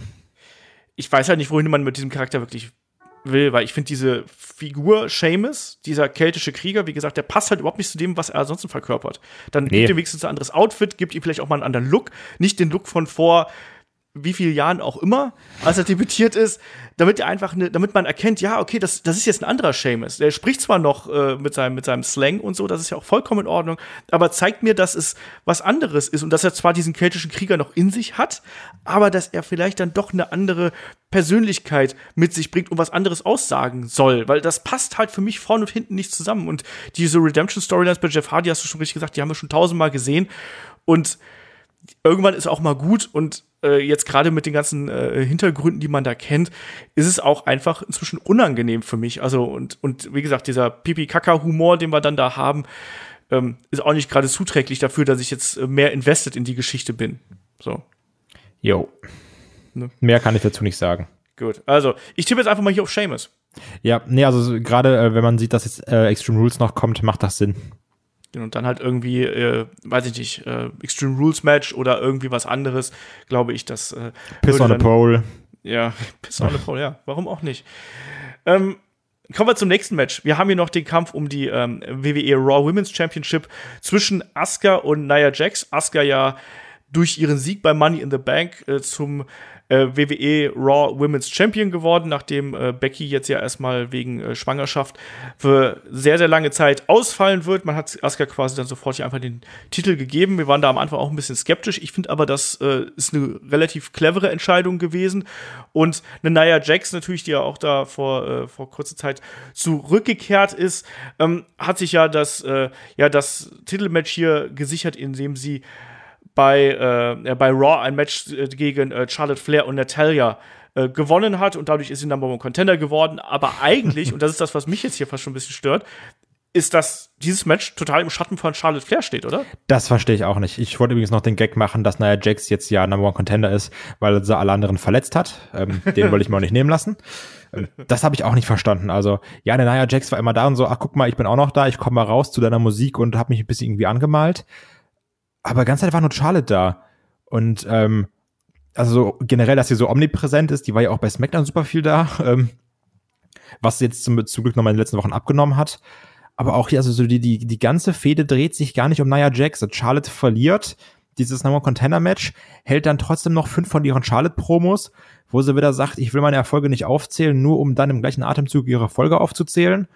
Ich weiß halt nicht, wohin man mit diesem Charakter wirklich will, weil ich finde diese Figur Seamus, dieser keltische Krieger, wie gesagt, der passt halt überhaupt nicht zu dem, was er ansonsten verkörpert. Dann gibt ihm wenigstens ein anderes Outfit, gibt ihm vielleicht auch mal einen anderen Look, nicht den Look von vor wie vielen Jahren auch immer, als er debütiert ist, damit man erkennt, ja, okay, das ist jetzt ein anderer Seamus. Der spricht zwar noch mit seinem Slang und so, das ist ja auch vollkommen in Ordnung, aber zeigt mir, dass es was anderes ist und dass er zwar diesen keltischen Krieger noch in sich hat, aber dass er vielleicht dann doch eine andere Persönlichkeit mit sich bringt und was anderes aussagen soll, weil das passt halt für mich vorne und hinten nicht zusammen. Und diese Redemption-Storylines bei Jeff Hardy, hast du schon richtig gesagt, die haben wir schon 1000-mal gesehen, und irgendwann ist auch mal gut, und jetzt gerade mit den ganzen Hintergründen, die man da kennt, ist es auch einfach inzwischen unangenehm für mich. Also, und wie gesagt, dieser Pipi-Kaka-Humor, den wir dann da haben, ist auch nicht gerade zuträglich dafür, dass ich jetzt mehr invested in die Geschichte bin. So. Jo. Ne? Mehr kann ich dazu nicht sagen. Gut, also, ich tippe jetzt einfach mal hier auf Seamus. Ja, nee, also gerade wenn man sieht, dass jetzt Extreme Rules noch kommt, macht das Sinn. Und dann halt irgendwie, weiß ich nicht, Extreme Rules Match oder irgendwie was anderes, glaube ich, dass Piss on a Pole. Ja, Piss on a Pole, ja, warum auch nicht. Kommen wir zum nächsten Match. Wir haben hier noch den Kampf um die WWE Raw Women's Championship zwischen Asuka und Nia Jax. Asuka ja durch ihren Sieg bei Money in the Bank zum WWE Raw Women's Champion geworden, nachdem Becky jetzt ja erstmal wegen Schwangerschaft für sehr, sehr lange Zeit ausfallen wird. Man hat Asuka quasi dann sofort hier einfach den Titel gegeben. Wir waren da am Anfang auch ein bisschen skeptisch. Ich finde aber, das ist eine relativ clevere Entscheidung gewesen. Und eine Nia Jax natürlich, die ja auch da vor kurzer Zeit zurückgekehrt ist, hat sich ja das Titelmatch hier gesichert, indem sie bei Raw ein Match gegen Charlotte Flair und Natalya gewonnen hat, und dadurch ist sie Number One Contender geworden. Aber eigentlich, und das ist das, was mich jetzt hier fast schon ein bisschen stört, ist, dass dieses Match total im Schatten von Charlotte Flair steht, oder? Das verstehe ich auch nicht. Ich wollte übrigens noch den Gag machen, dass Nia Jax jetzt ja Number One Contender ist, weil sie alle anderen verletzt hat. Den wollte ich mir auch nicht nehmen lassen. Das habe ich auch nicht verstanden. Also, ja, der Nia Jax war immer da und so, ach, guck mal, ich bin auch noch da, ich komme mal raus zu deiner Musik und habe mich ein bisschen irgendwie angemalt. Aber ganz Zeit war nur Charlotte da. Und also generell, dass sie so omnipräsent ist, die war ja auch bei SmackDown super viel da, was sie jetzt zum Glück noch mal in den letzten Wochen abgenommen hat. Aber auch hier, also so die ganze Fehde dreht sich gar nicht um Nia Jax. Charlotte verliert dieses Number One Contender Match, hält dann trotzdem noch 5 von ihren Charlotte-Promos, wo sie wieder sagt, ich will meine Erfolge nicht aufzählen, nur um dann im gleichen Atemzug ihre Erfolge aufzuzählen.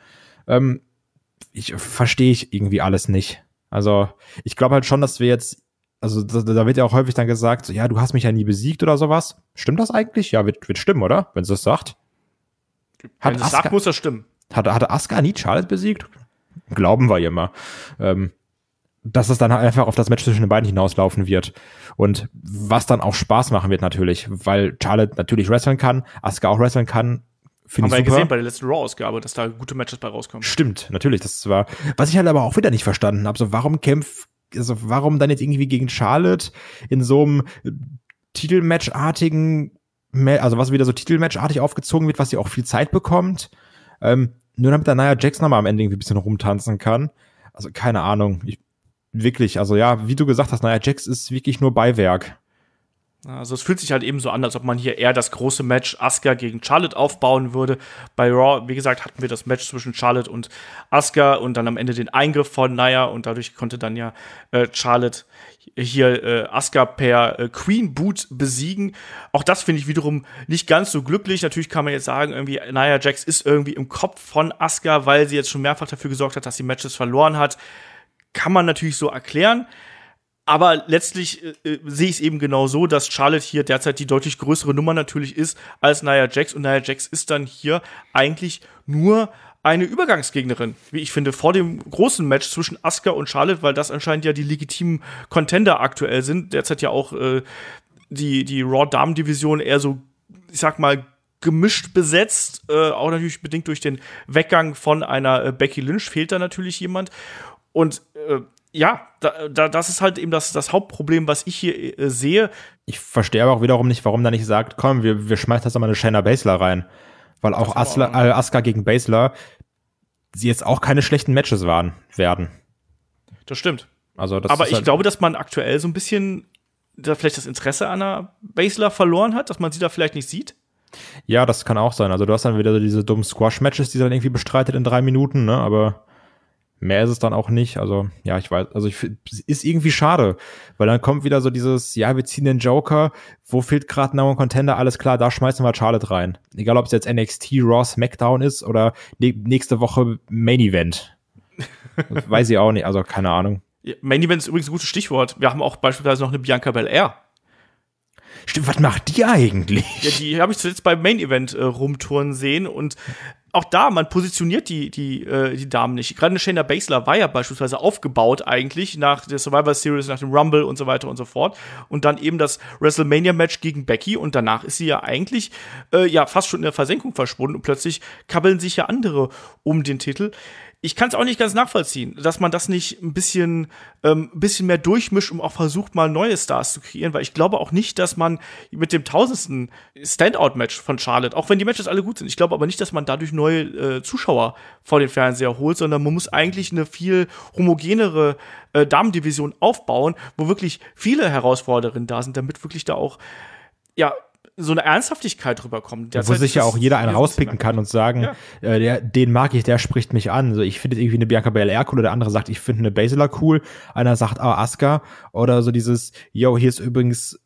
Verstehe ich irgendwie alles nicht. Also, ich glaube halt schon, dass wir jetzt, also da wird ja auch häufig dann gesagt, so, ja, du hast mich ja nie besiegt oder sowas. Stimmt das eigentlich? Ja, wird stimmen, oder? Wenn sie das sagt. Wenn sie es sagt, muss das stimmen. Hatte Asuka nie Charlotte besiegt? Glauben wir ihr mal. Dass es dann halt einfach auf das Match zwischen den beiden hinauslaufen wird. Und was dann auch Spaß machen wird natürlich, weil Charlotte natürlich wresteln kann, Asuka auch wresteln kann. Haben wir ja gesehen bei der letzten Raw-Ausgabe, dass da gute Matches bei rauskommen. Stimmt, natürlich. Das war, was ich halt aber auch wieder nicht verstanden habe. So, warum dann jetzt irgendwie gegen Charlotte in so einem Titelmatch-artigen, also was wieder so Titelmatch-artig aufgezogen wird, was sie auch viel Zeit bekommt. nur damit der Nia Jax nochmal am Ende irgendwie ein bisschen rumtanzen kann. Also keine Ahnung. Wirklich, also ja, wie du gesagt hast, Nia Jax ist wirklich nur Beiwerk. Also es fühlt sich halt eben so an, als ob man hier eher das große Match Asuka gegen Charlotte aufbauen würde. Bei Raw, wie gesagt, hatten wir das Match zwischen Charlotte und Asuka und dann am Ende den Eingriff von Nia und dadurch konnte dann ja Charlotte hier Asuka per Queen Boot besiegen. Auch das finde ich wiederum nicht ganz so glücklich. Natürlich kann man jetzt sagen, irgendwie Nia Jax ist irgendwie im Kopf von Asuka, weil sie jetzt schon mehrfach dafür gesorgt hat, dass sie Matches verloren hat. Kann man natürlich so erklären. Aber letztlich sehe ich es eben genau so, dass Charlotte hier derzeit die deutlich größere Nummer natürlich ist als Nia Jax. Und Nia Jax ist dann hier eigentlich nur eine Übergangsgegnerin, wie ich finde, vor dem großen Match zwischen Asuka und Charlotte, weil das anscheinend ja die legitimen Contender aktuell sind. Derzeit ja auch die Raw-Damen-Division eher so, ich sag mal, gemischt besetzt. Auch natürlich bedingt durch den Weggang von einer Becky Lynch fehlt da natürlich jemand. Und ja, das ist halt eben das Hauptproblem, was ich hier sehe. Ich verstehe aber auch wiederum nicht, warum da nicht sagt, komm, wir schmeißen das mal eine Shayna Baszler rein. Weil auch Asuka gegen Baszler sie jetzt auch keine schlechten Matches werden. Das stimmt. Also das aber ist ich halt glaube, dass man aktuell so ein bisschen da vielleicht das Interesse an einer Baszler verloren hat, dass man sie da vielleicht nicht sieht. Ja, das kann auch sein. Also du hast dann wieder so diese dummen Squash-Matches, die sie dann irgendwie bestreitet in 3 Minuten, ne? Aber mehr ist es dann auch nicht. Also, ja, ich weiß, ist irgendwie schade, weil dann kommt wieder so dieses, ja, wir ziehen den Joker, wo fehlt gerade Number One Contender, alles klar, da schmeißen wir Charlotte rein. Egal, ob es jetzt NXT, Raw, SmackDown ist oder nächste Woche Main Event. Weiß ich auch nicht, also keine Ahnung. Ja, Main Event ist übrigens ein gutes Stichwort. Wir haben auch beispielsweise noch eine Bianca Belair. Stimmt, was macht die eigentlich? Ja, die habe ich zuletzt beim Main Event rumtouren sehen und auch da, man positioniert die Damen nicht. Gerade eine Shayna Baszler war ja beispielsweise aufgebaut eigentlich nach der Survivor Series, nach dem Rumble und so weiter und so fort. Und dann eben das WrestleMania-Match gegen Becky und danach ist sie ja eigentlich fast schon in der Versenkung verschwunden und plötzlich kabbeln sich ja andere um den Titel. Ich kann es auch nicht ganz nachvollziehen, dass man das nicht ein bisschen mehr durchmischt und auch versucht, mal neue Stars zu kreieren, weil ich glaube auch nicht, dass man mit dem 1000. Standout-Match von Charlotte, auch wenn die Matches alle gut sind, ich glaube aber nicht, dass man dadurch neue Zuschauer vor den Fernseher holt, sondern man muss eigentlich eine viel homogenere Damendivision aufbauen, wo wirklich viele Herausfordererinnen da sind, damit wirklich da auch, ja, so eine Ernsthaftigkeit rüberkommt. Wo sich ja auch jeder einen rauspicken kann und sagen, den mag ich, der spricht mich an. Also ich finde irgendwie eine Bianca Belair cool, oder der andere sagt, ich finde eine Baszler cool. Einer sagt, Asuka. Oder so dieses, yo, hier ist übrigens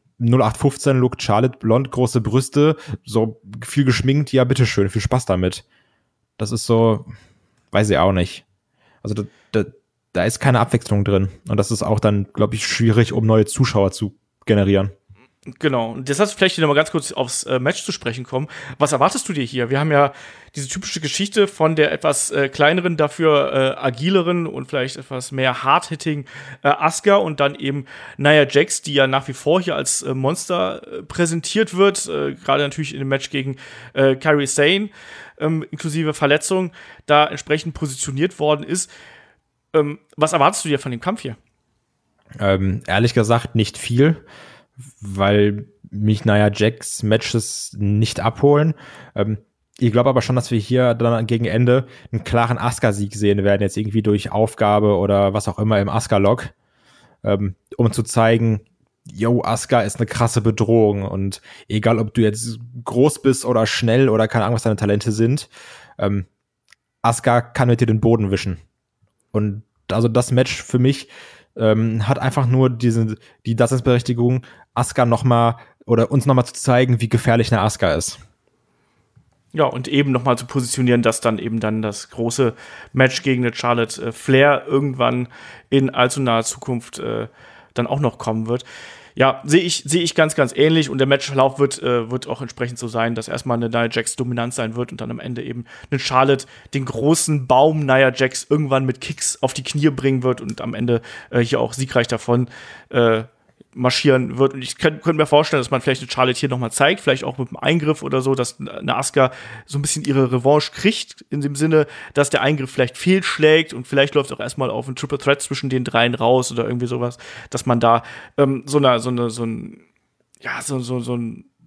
0815 Look, Charlotte, blond, große Brüste, so viel geschminkt, ja, bitteschön, viel Spaß damit. Das ist so, weiß ich auch nicht. Also da ist keine Abwechslung drin. Und das ist auch dann, glaube ich, schwierig, um neue Zuschauer zu generieren. Genau. Und deshalb vielleicht noch mal ganz kurz aufs Match zu sprechen kommen. Was erwartest du dir hier? Wir haben ja diese typische Geschichte von der etwas kleineren, dafür agileren und vielleicht etwas mehr hard-hitting Asuka und dann eben Nia Jax, die ja nach wie vor hier als Monster präsentiert wird. Gerade natürlich in dem Match gegen Kairi Sane, inklusive Verletzung, da entsprechend positioniert worden ist. Was erwartest du dir von dem Kampf hier? Ehrlich gesagt nicht viel, weil mich Nia Jax Matches nicht abholen. Ich glaube aber schon, dass wir hier dann gegen Ende einen klaren Asuka-Sieg sehen werden, jetzt irgendwie durch Aufgabe oder was auch immer im Asuka-Log, um zu zeigen, yo, Asuka ist eine krasse Bedrohung und egal, ob du jetzt groß bist oder schnell oder keine Ahnung, was deine Talente sind, Asuka kann mit dir den Boden wischen. Und also das Match für mich hat einfach nur die Daseinsberechtigung, Asuka nochmal oder uns nochmal zu zeigen, wie gefährlich eine Asuka ist. Ja, und eben nochmal zu positionieren, dass dann eben dann das große Match gegen eine Charlotte Flair irgendwann in allzu naher Zukunft dann auch noch kommen wird. Ja, sehe ich ganz, ganz ähnlich und der Matchverlauf wird auch entsprechend so sein, dass erstmal eine Nia Jax dominant sein wird und dann am Ende eben eine Charlotte den großen Baum Nia Jax irgendwann mit Kicks auf die Knie bringen wird und am Ende hier auch siegreich davon marschieren wird. Und ich könnte mir vorstellen, dass man vielleicht eine Charlotte hier nochmal zeigt, vielleicht auch mit einem Eingriff oder so, dass eine Asuka so ein bisschen ihre Revanche kriegt, in dem Sinne, dass der Eingriff vielleicht fehlschlägt und vielleicht läuft auch erstmal auf ein Triple Threat zwischen den dreien raus oder irgendwie sowas, dass man da so ein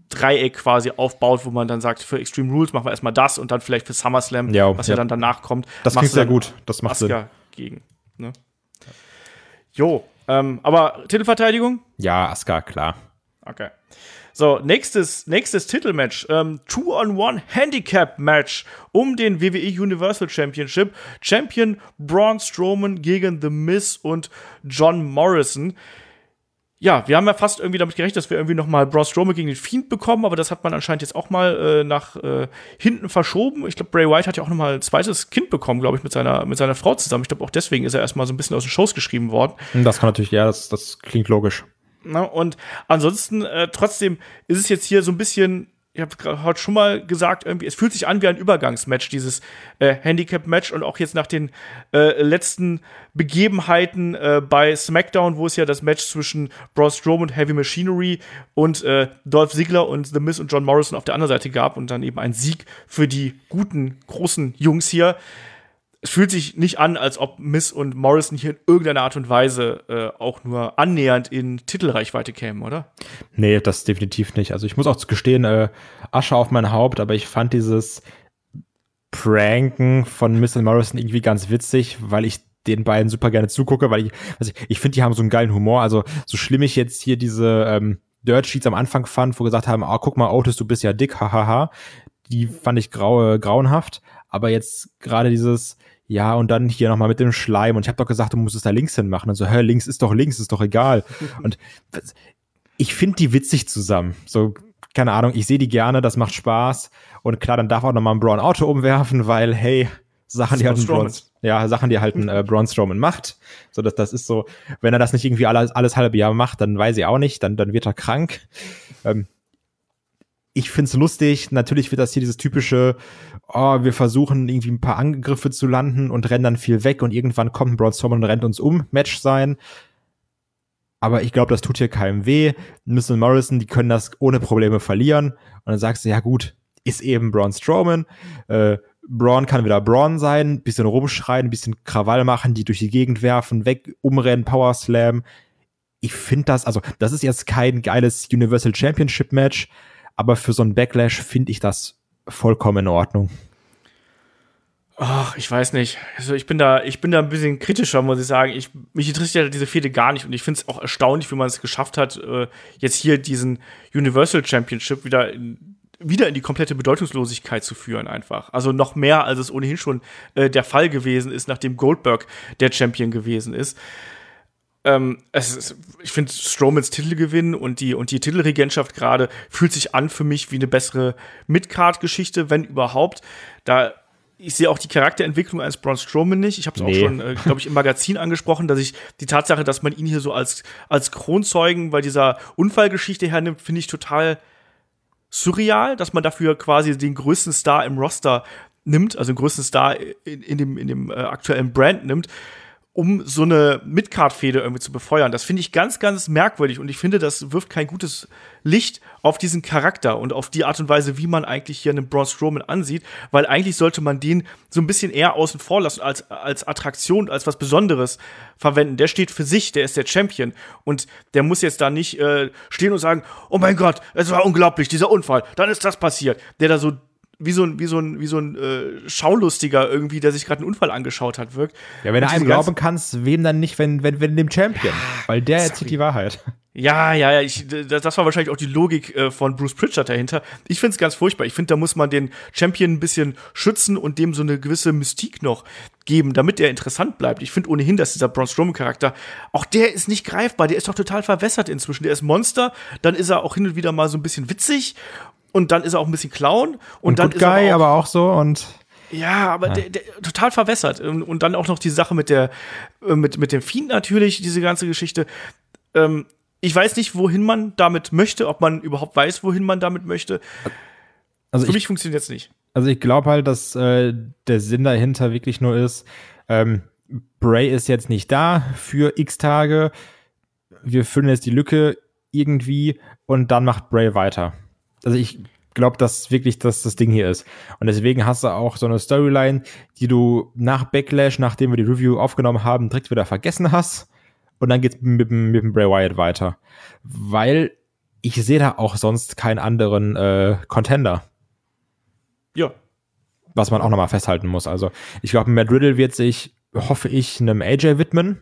Dreieck quasi aufbaut, wo man dann sagt, für Extreme Rules machen wir erstmal das und dann vielleicht für SummerSlam, was ja dann danach kommt. Das klingt sehr gut, das macht Sinn. Gegen, ne? Jo, aber Titelverteidigung? Ja, Asuka, klar. Okay. So, nächstes Titelmatch. 2-on-1 Handicap-Match um den WWE Universal Championship. Champion Braun Strowman gegen The Miz und John Morrison. Ja, wir haben ja fast irgendwie damit gerechnet, dass wir irgendwie noch mal Braun Strowman gegen den Fiend bekommen, aber das hat man anscheinend jetzt auch mal nach hinten verschoben. Ich glaube, Bray Wyatt hat ja auch noch mal ein zweites Kind bekommen, glaube ich, mit seiner Frau zusammen. Ich glaube, auch deswegen ist er erstmal so ein bisschen aus den Shows geschrieben worden. Das kann natürlich, ja, das klingt logisch. Na, und ansonsten, trotzdem ist es jetzt hier so ein bisschen, ich habe heute schon mal gesagt, irgendwie, es fühlt sich an wie ein Übergangsmatch, dieses Handicap-Match, und auch jetzt nach den letzten Begebenheiten bei SmackDown, wo es ja das Match zwischen Braun Strowman und Heavy Machinery und Dolph Ziggler und The Miz und John Morrison auf der anderen Seite gab und dann eben ein Sieg für die guten, großen Jungs hier. Es fühlt sich nicht an, als ob Miz und Morrison hier in irgendeiner Art und Weise auch nur annähernd in Titelreichweite kämen, oder? Nee, das definitiv nicht. Also ich muss auch gestehen, Asche auf mein Haupt, aber ich fand dieses Pranken von Miz und Morrison irgendwie ganz witzig, weil ich den beiden super gerne zugucke, weil ich finde, die haben so einen geilen Humor. Also so schlimm ich jetzt hier diese Dirt Sheets am Anfang fand, wo gesagt haben, guck mal, Otis, du bist ja dick, hahaha. Die fand ich grauenhaft. Aber jetzt gerade dieses, ja, und dann hier nochmal mit dem Schleim. Und ich habe doch gesagt, du musst es da links hin machen. Und so, links, ist doch egal. Und ich finde die witzig zusammen. So, keine Ahnung, ich sehe die gerne, das macht Spaß. Und klar, dann darf auch nochmal ein Braun Auto umwerfen, weil, hey, Sachen, die halt ein Braun Strowman macht. So, das ist so, wenn er das nicht irgendwie alles halbe Jahr macht, dann weiß ich auch nicht, dann wird er krank. Ich find's lustig. Natürlich wird das hier dieses typische, wir versuchen irgendwie ein paar Angriffe zu landen und rennen dann viel weg und irgendwann kommt ein Braun Strowman und rennt uns Match sein. Aber ich glaube, das tut hier keinem weh. Miz und Morrison, die können das ohne Probleme verlieren. Und dann sagst du, ja gut, ist eben Braun Strowman. Braun kann wieder Braun sein, bisschen rumschreien, bisschen Krawall machen, die durch die Gegend werfen, weg, umrennen, Power Slam. Ich finde das ist jetzt kein geiles Universal Championship Match, aber für so einen Backlash finde ich das vollkommen in Ordnung. Ach, ich weiß nicht. Also ich bin da ein bisschen kritischer, muss ich sagen. Mich interessiert diese Fehde gar nicht und ich finde es auch erstaunlich, wie man es geschafft hat, jetzt hier diesen Universal Championship wieder in die komplette Bedeutungslosigkeit zu führen einfach. Also noch mehr, als es ohnehin schon der Fall gewesen ist, nachdem Goldberg der Champion gewesen ist. Ich finde Strowmans Titelgewinn und die Titelregentschaft gerade fühlt sich an für mich wie eine bessere Mid-Card-Geschichte, wenn überhaupt. Ich sehe auch die Charakterentwicklung eines Braun Strowman nicht. Ich habe es auch schon, glaube ich, im Magazin angesprochen, dass ich die Tatsache, dass man ihn hier so als Kronzeugen bei dieser Unfallgeschichte hernimmt, finde ich total surreal, dass man dafür quasi den größten Star im Roster nimmt, also den größten Star in dem aktuellen Brand nimmt, um so eine Mid-Card-Fehde irgendwie zu befeuern. Das finde ich ganz, ganz merkwürdig und ich finde, das wirft kein gutes Licht auf diesen Charakter und auf die Art und Weise, wie man eigentlich hier einen Braun Strowman ansieht, weil eigentlich sollte man den so ein bisschen eher außen vor lassen, als Attraktion, als was Besonderes verwenden. Der steht für sich, der ist der Champion und der muss jetzt da nicht stehen und sagen, oh mein Gott, es war unglaublich, dieser Unfall, dann ist das passiert. Der da so wie so ein Schaulustiger irgendwie, der sich gerade einen Unfall angeschaut hat, wirkt. Ja, wenn du einem glauben kannst, wem dann nicht, wenn dem Champion? Weil der erzählt die Wahrheit. Ja, das war wahrscheinlich auch die Logik von Bruce Pritchard dahinter. Ich find's ganz furchtbar. Ich finde, da muss man den Champion ein bisschen schützen und dem so eine gewisse Mystik noch geben, damit der interessant bleibt. Ich finde ohnehin, dass dieser Braun Strowman-Charakter, auch der ist nicht greifbar. Der ist doch total verwässert inzwischen. Der ist Monster, dann ist er auch hin und wieder mal so ein bisschen witzig und dann ist er auch ein bisschen Clown. Und dann Good Guy, aber auch so und ja, aber der total verwässert. Und dann auch noch die Sache mit dem Fiend natürlich, diese ganze Geschichte. Ich weiß nicht, wohin man damit möchte, ob man überhaupt weiß, wohin man damit möchte. Also für mich funktioniert es nicht. Also ich glaube halt, dass der Sinn dahinter wirklich nur ist, Bray ist jetzt nicht da für x Tage, wir füllen jetzt die Lücke irgendwie und dann macht Bray weiter. Also ich glaube, dass wirklich das Ding hier ist. Und deswegen hast du auch so eine Storyline, die du nach Backlash, nachdem wir die Review aufgenommen haben, direkt wieder vergessen hast. Und dann geht's mit dem Bray Wyatt weiter. Weil ich sehe da auch sonst keinen anderen Contender. Ja. Was man auch nochmal festhalten muss. Also, ich glaube, Matt Riddle wird sich, hoffe ich, einem AJ widmen.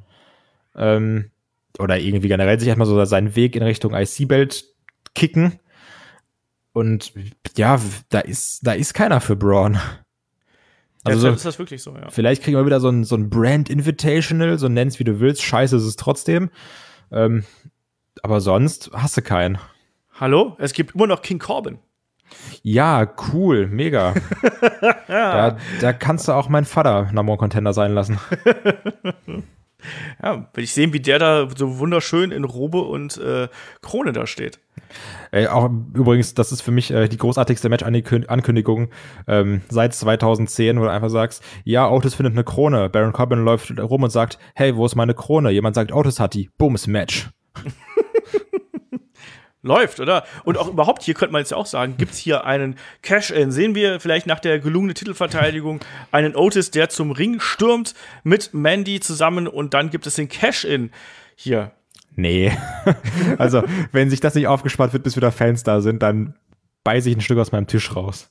Oder irgendwie generell sich erstmal so seinen Weg in Richtung IC-Belt kicken. Und ja, da ist keiner für Braun. Also ja, ist das wirklich so, ja. Vielleicht kriegen wir wieder so ein Brand Invitational, so nenn's wie du willst. Scheiße ist es trotzdem. Aber sonst hast du keinen. Hallo? Es gibt immer noch King Corbin. Ja, cool, mega. Da kannst du auch meinen Vater Number One Contender sein lassen. Ja, will ich sehen, wie der da so wunderschön in Robe und Krone da steht. Auch übrigens, das ist für mich die großartigste Match-Ankündigung seit 2010, wo du einfach sagst, ja, Otis findet eine Krone. Baron Corbin läuft rum und sagt, hey, wo ist meine Krone? Jemand sagt, Otis hat die. Bums, Match. Läuft, oder? Und auch überhaupt, hier könnte man jetzt ja auch sagen, gibt's hier einen Cash-In? Sehen wir vielleicht nach der gelungenen Titelverteidigung einen Otis, der zum Ring stürmt mit Mandy zusammen und dann gibt es den Cash-In hier. Nee. Also, wenn sich das nicht aufgespart wird, bis wieder Fans da sind, dann beiße ich ein Stück aus meinem Tisch raus.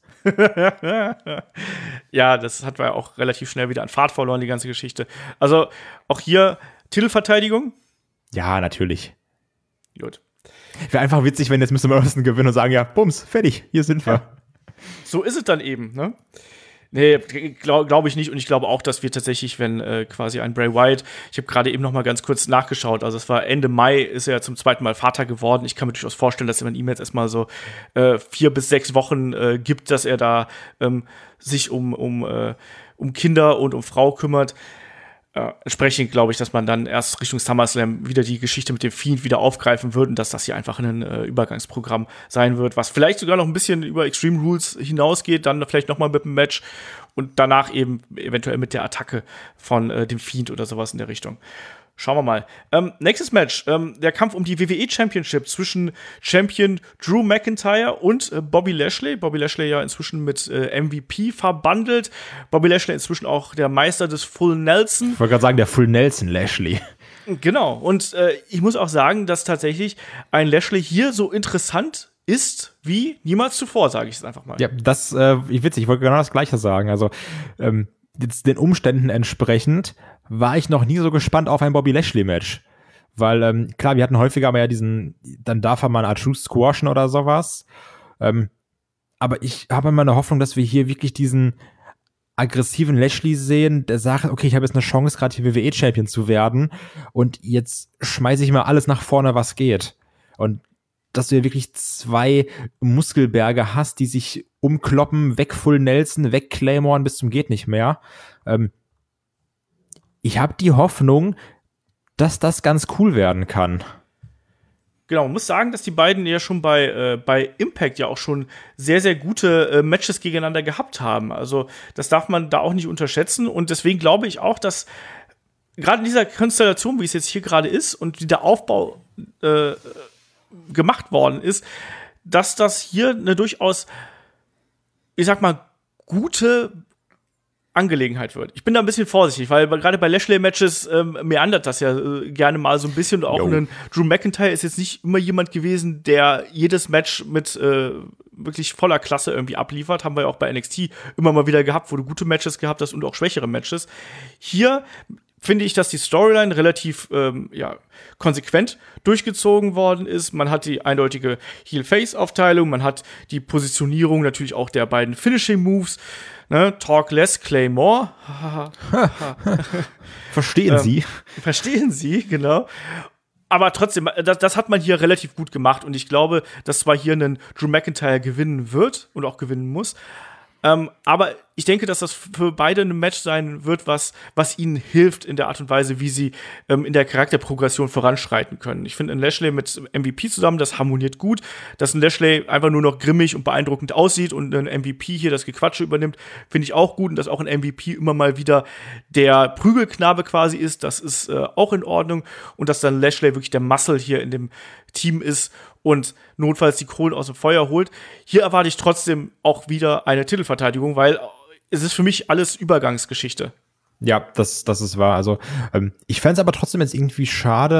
Ja, das hat wir auch relativ schnell wieder an Fahrt verloren, die ganze Geschichte. Also, auch hier Titelverteidigung? Ja, natürlich. Gut. Wäre einfach witzig, wenn jetzt Mr. Morrison gewinnt und sagen, ja, bums, fertig, hier sind wir. Ja. So ist es dann eben, ne? Nee, glaube ich nicht. Und ich glaube auch, dass wir tatsächlich, wenn quasi ein Bray Wyatt, ich habe gerade eben noch mal ganz kurz nachgeschaut, also es war Ende Mai, ist er zum zweiten Mal Vater geworden. Ich kann mir durchaus vorstellen, dass man ihm jetzt erstmal so 4 bis 6 Wochen gibt, dass er da sich um Kinder und um Frau kümmert. Entsprechend glaube ich, dass man dann erst Richtung SummerSlam wieder die Geschichte mit dem Fiend wieder aufgreifen wird und dass das hier einfach ein Übergangsprogramm sein wird, was vielleicht sogar noch ein bisschen über Extreme Rules hinausgeht, dann vielleicht noch mal mit dem Match und danach eben eventuell mit der Attacke von dem Fiend oder sowas in der Richtung. Schauen wir mal. Nächstes Match, der Kampf um die WWE Championship zwischen Champion Drew McIntyre und Bobby Lashley. Bobby Lashley ja inzwischen mit MVP verbandelt. Bobby Lashley inzwischen auch der Meister des Full Nelson. Ich wollte gerade sagen, der Full Nelson Lashley. Genau. Und ich muss auch sagen, dass tatsächlich ein Lashley hier so interessant ist wie niemals zuvor, sage ich es einfach mal. Ja, das witzig. Ich wollte genau das Gleiche sagen. Also jetzt den Umständen entsprechend war ich noch nie so gespannt auf ein Bobby Lashley-Match. Weil, klar, wir hatten häufiger aber ja dann darf er mal eine Art Truth squashen oder sowas. Aber ich habe immer eine Hoffnung, dass wir hier wirklich diesen aggressiven Lashley sehen, der sagt, okay, ich habe jetzt eine Chance, gerade hier WWE-Champion zu werden und jetzt schmeiße ich mal alles nach vorne, was geht. Und dass du ja wirklich 2 Muskelberge hast, die sich umkloppen, weg Full Nelson, weg Claymore bis zum geht nicht mehr. Ich habe die Hoffnung, dass das ganz cool werden kann. Genau, man muss sagen, dass die beiden ja schon bei Impact ja auch schon sehr, sehr gute Matches gegeneinander gehabt haben. Also das darf man da auch nicht unterschätzen. Und deswegen glaube ich auch, dass gerade in dieser Konstellation, wie es jetzt hier gerade ist und wie der Aufbau gemacht worden ist, dass das hier eine durchaus, ich sag mal, gute Angelegenheit wird. Ich bin da ein bisschen vorsichtig, weil gerade bei Lashley-Matches meandert das ja gerne mal so ein bisschen. Und auch ein Drew McIntyre ist jetzt nicht immer jemand gewesen, der jedes Match mit wirklich voller Klasse irgendwie abliefert. Haben wir ja auch bei NXT immer mal wieder gehabt, wo du gute Matches gehabt hast und auch schwächere Matches. Hier finde ich, dass die Storyline relativ konsequent durchgezogen worden ist. Man hat die eindeutige Heel-Face-Aufteilung, man hat die Positionierung natürlich auch der beiden Finishing-Moves. Ne? Talk less, Claymore. Verstehen Sie? Verstehen Sie, genau. Aber trotzdem, das hat man hier relativ gut gemacht. Und ich glaube, dass zwar hier ein Drew McIntyre gewinnen wird und auch gewinnen muss, aber ich denke, dass das für beide ein Match sein wird, was ihnen hilft in der Art und Weise, wie sie in der Charakterprogression voranschreiten können. Ich finde, ein Lashley mit MVP zusammen, das harmoniert gut. Dass ein Lashley einfach nur noch grimmig und beeindruckend aussieht und ein MVP hier das Gequatsche übernimmt, finde ich auch gut. Und dass auch ein MVP immer mal wieder der Prügelknabe quasi ist, das ist auch in Ordnung. Und dass dann Lashley wirklich der Muscle hier in dem Team ist und notfalls die Kohlen aus dem Feuer holt. Hier erwarte ich trotzdem auch wieder eine Titelverteidigung, weil es ist für mich alles Übergangsgeschichte. Ja, das ist wahr. Also ich fände es aber trotzdem jetzt irgendwie schade, also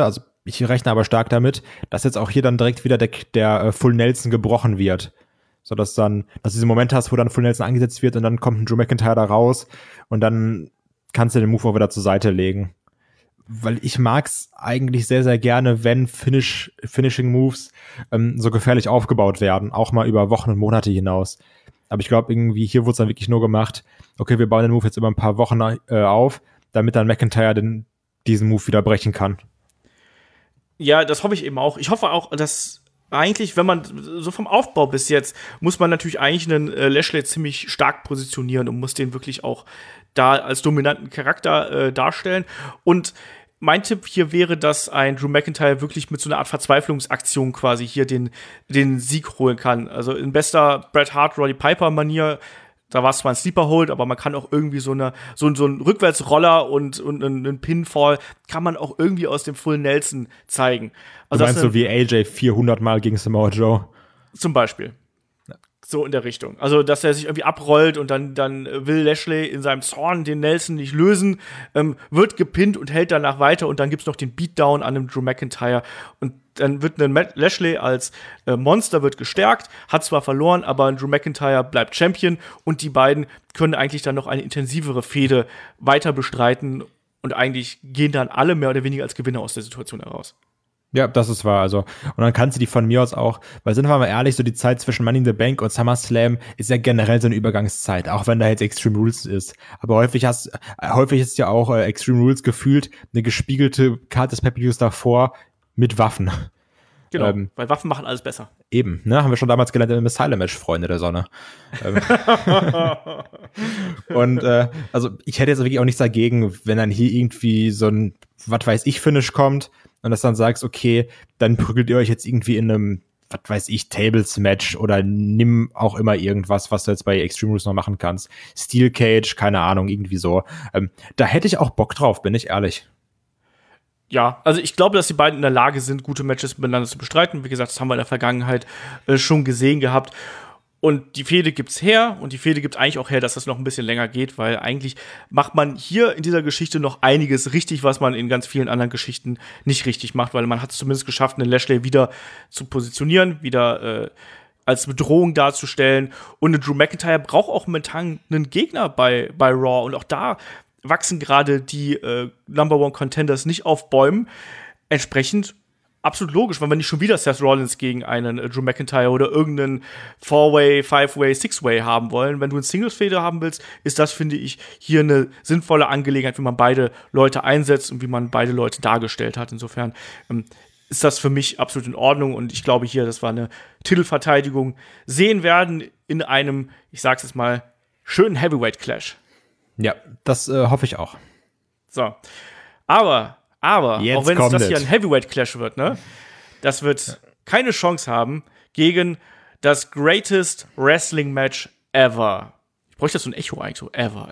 ich rechne aber stark damit, dass jetzt auch hier dann direkt wieder der Full Nelson gebrochen wird. So dass du diese Momente hast, wo dann Full Nelson angesetzt wird und dann kommt ein Drew McIntyre da raus und dann kannst du den Move auch wieder zur Seite legen. Weil ich mag's eigentlich sehr, sehr gerne, wenn Finishing Moves so gefährlich aufgebaut werden, auch mal über Wochen und Monate hinaus. Aber ich glaube, irgendwie hier wurde es dann wirklich nur gemacht, okay, wir bauen den Move jetzt über ein paar Wochen auf, damit dann McIntyre diesen Move wieder brechen kann. Ja, das hoffe ich eben auch. Ich hoffe auch, dass eigentlich, wenn man so vom Aufbau bis jetzt, muss man natürlich eigentlich einen Lashley ziemlich stark positionieren und muss den wirklich auch da als dominanten Charakter darstellen. Und mein Tipp hier wäre, dass ein Drew McIntyre wirklich mit so einer Art Verzweiflungsaktion quasi hier den Sieg holen kann. Also in bester Bret Hart, Roddy Piper-Manier. Da war es zwar ein Sleeper-Hold, aber man kann auch irgendwie so einen Rückwärtsroller und einen Pinfall kann man auch irgendwie aus dem Full Nelson zeigen. Also du meinst so wie AJ 400 Mal gegen Samoa Joe? Zum Beispiel. So in der Richtung. Also, dass er sich irgendwie abrollt und dann will Lashley in seinem Zorn den Nelson nicht lösen, wird gepinnt und hält danach weiter und dann gibt's noch den Beatdown an dem Drew McIntyre und dann wird ein Lashley als Monster wird gestärkt, hat zwar verloren, aber ein Drew McIntyre bleibt Champion und die beiden können eigentlich dann noch eine intensivere Fehde weiter bestreiten und eigentlich gehen dann alle mehr oder weniger als Gewinner aus der Situation heraus. Ja, das ist wahr, also. Und dann kannst du die von mir aus auch, weil sind wir mal ehrlich, so die Zeit zwischen Money in the Bank und SummerSlam ist ja generell so eine Übergangszeit, auch wenn da jetzt Extreme Rules ist. Aber häufig ist ja auch Extreme Rules gefühlt eine gespiegelte Karte des Pay-Per-Views davor mit Waffen. Genau, weil Waffen machen alles besser. Eben, ne, haben wir schon damals gelernt im Asylum-Match, Freunde der Sonne. Und also ich hätte jetzt wirklich auch nichts dagegen, wenn dann hier irgendwie so ein, was weiß ich, Finish kommt, und dass dann sagst, okay, dann prügelt ihr euch jetzt irgendwie in einem, was weiß ich, Tables-Match oder nimm auch immer irgendwas, was du jetzt bei Extreme Rules noch machen kannst. Steel Cage, keine Ahnung, irgendwie so. Da hätte ich auch Bock drauf, bin ich ehrlich. Ja, also ich glaube, dass die beiden in der Lage sind, gute Matches miteinander zu bestreiten. Wie gesagt, das haben wir in der Vergangenheit schon gesehen gehabt. Und die Fehde gibt's her und die Fehde gibt eigentlich auch her, dass das noch ein bisschen länger geht, weil eigentlich macht man hier in dieser Geschichte noch einiges richtig, was man in ganz vielen anderen Geschichten nicht richtig macht, weil man hat es zumindest geschafft, einen Lashley wieder zu positionieren, wieder als Bedrohung darzustellen. Und eine Drew McIntyre braucht auch momentan einen Gegner bei Raw und auch da wachsen gerade die Number One Contenders nicht auf Bäumen. Entsprechend absolut logisch, weil wir nicht schon wieder Seth Rollins gegen einen Drew McIntyre oder irgendeinen 4-Way, 5-Way, 6-Way haben wollen. Wenn du eine Singles-Fehde haben willst, ist das, finde ich, hier eine sinnvolle Angelegenheit, wie man beide Leute einsetzt und wie man beide Leute dargestellt hat. Insofern ist das für mich absolut in Ordnung und ich glaube hier, dass wir eine Titelverteidigung sehen werden in einem, ich sag's jetzt mal, schönen Heavyweight-Clash. Ja, das hoffe ich auch. So. Aber jetzt auch wenn es das hier ein Heavyweight-Clash wird, ne? Das wird keine Chance haben gegen das greatest Wrestling-Match ever. Ich bräuchte so ein Echo eigentlich so. Ever.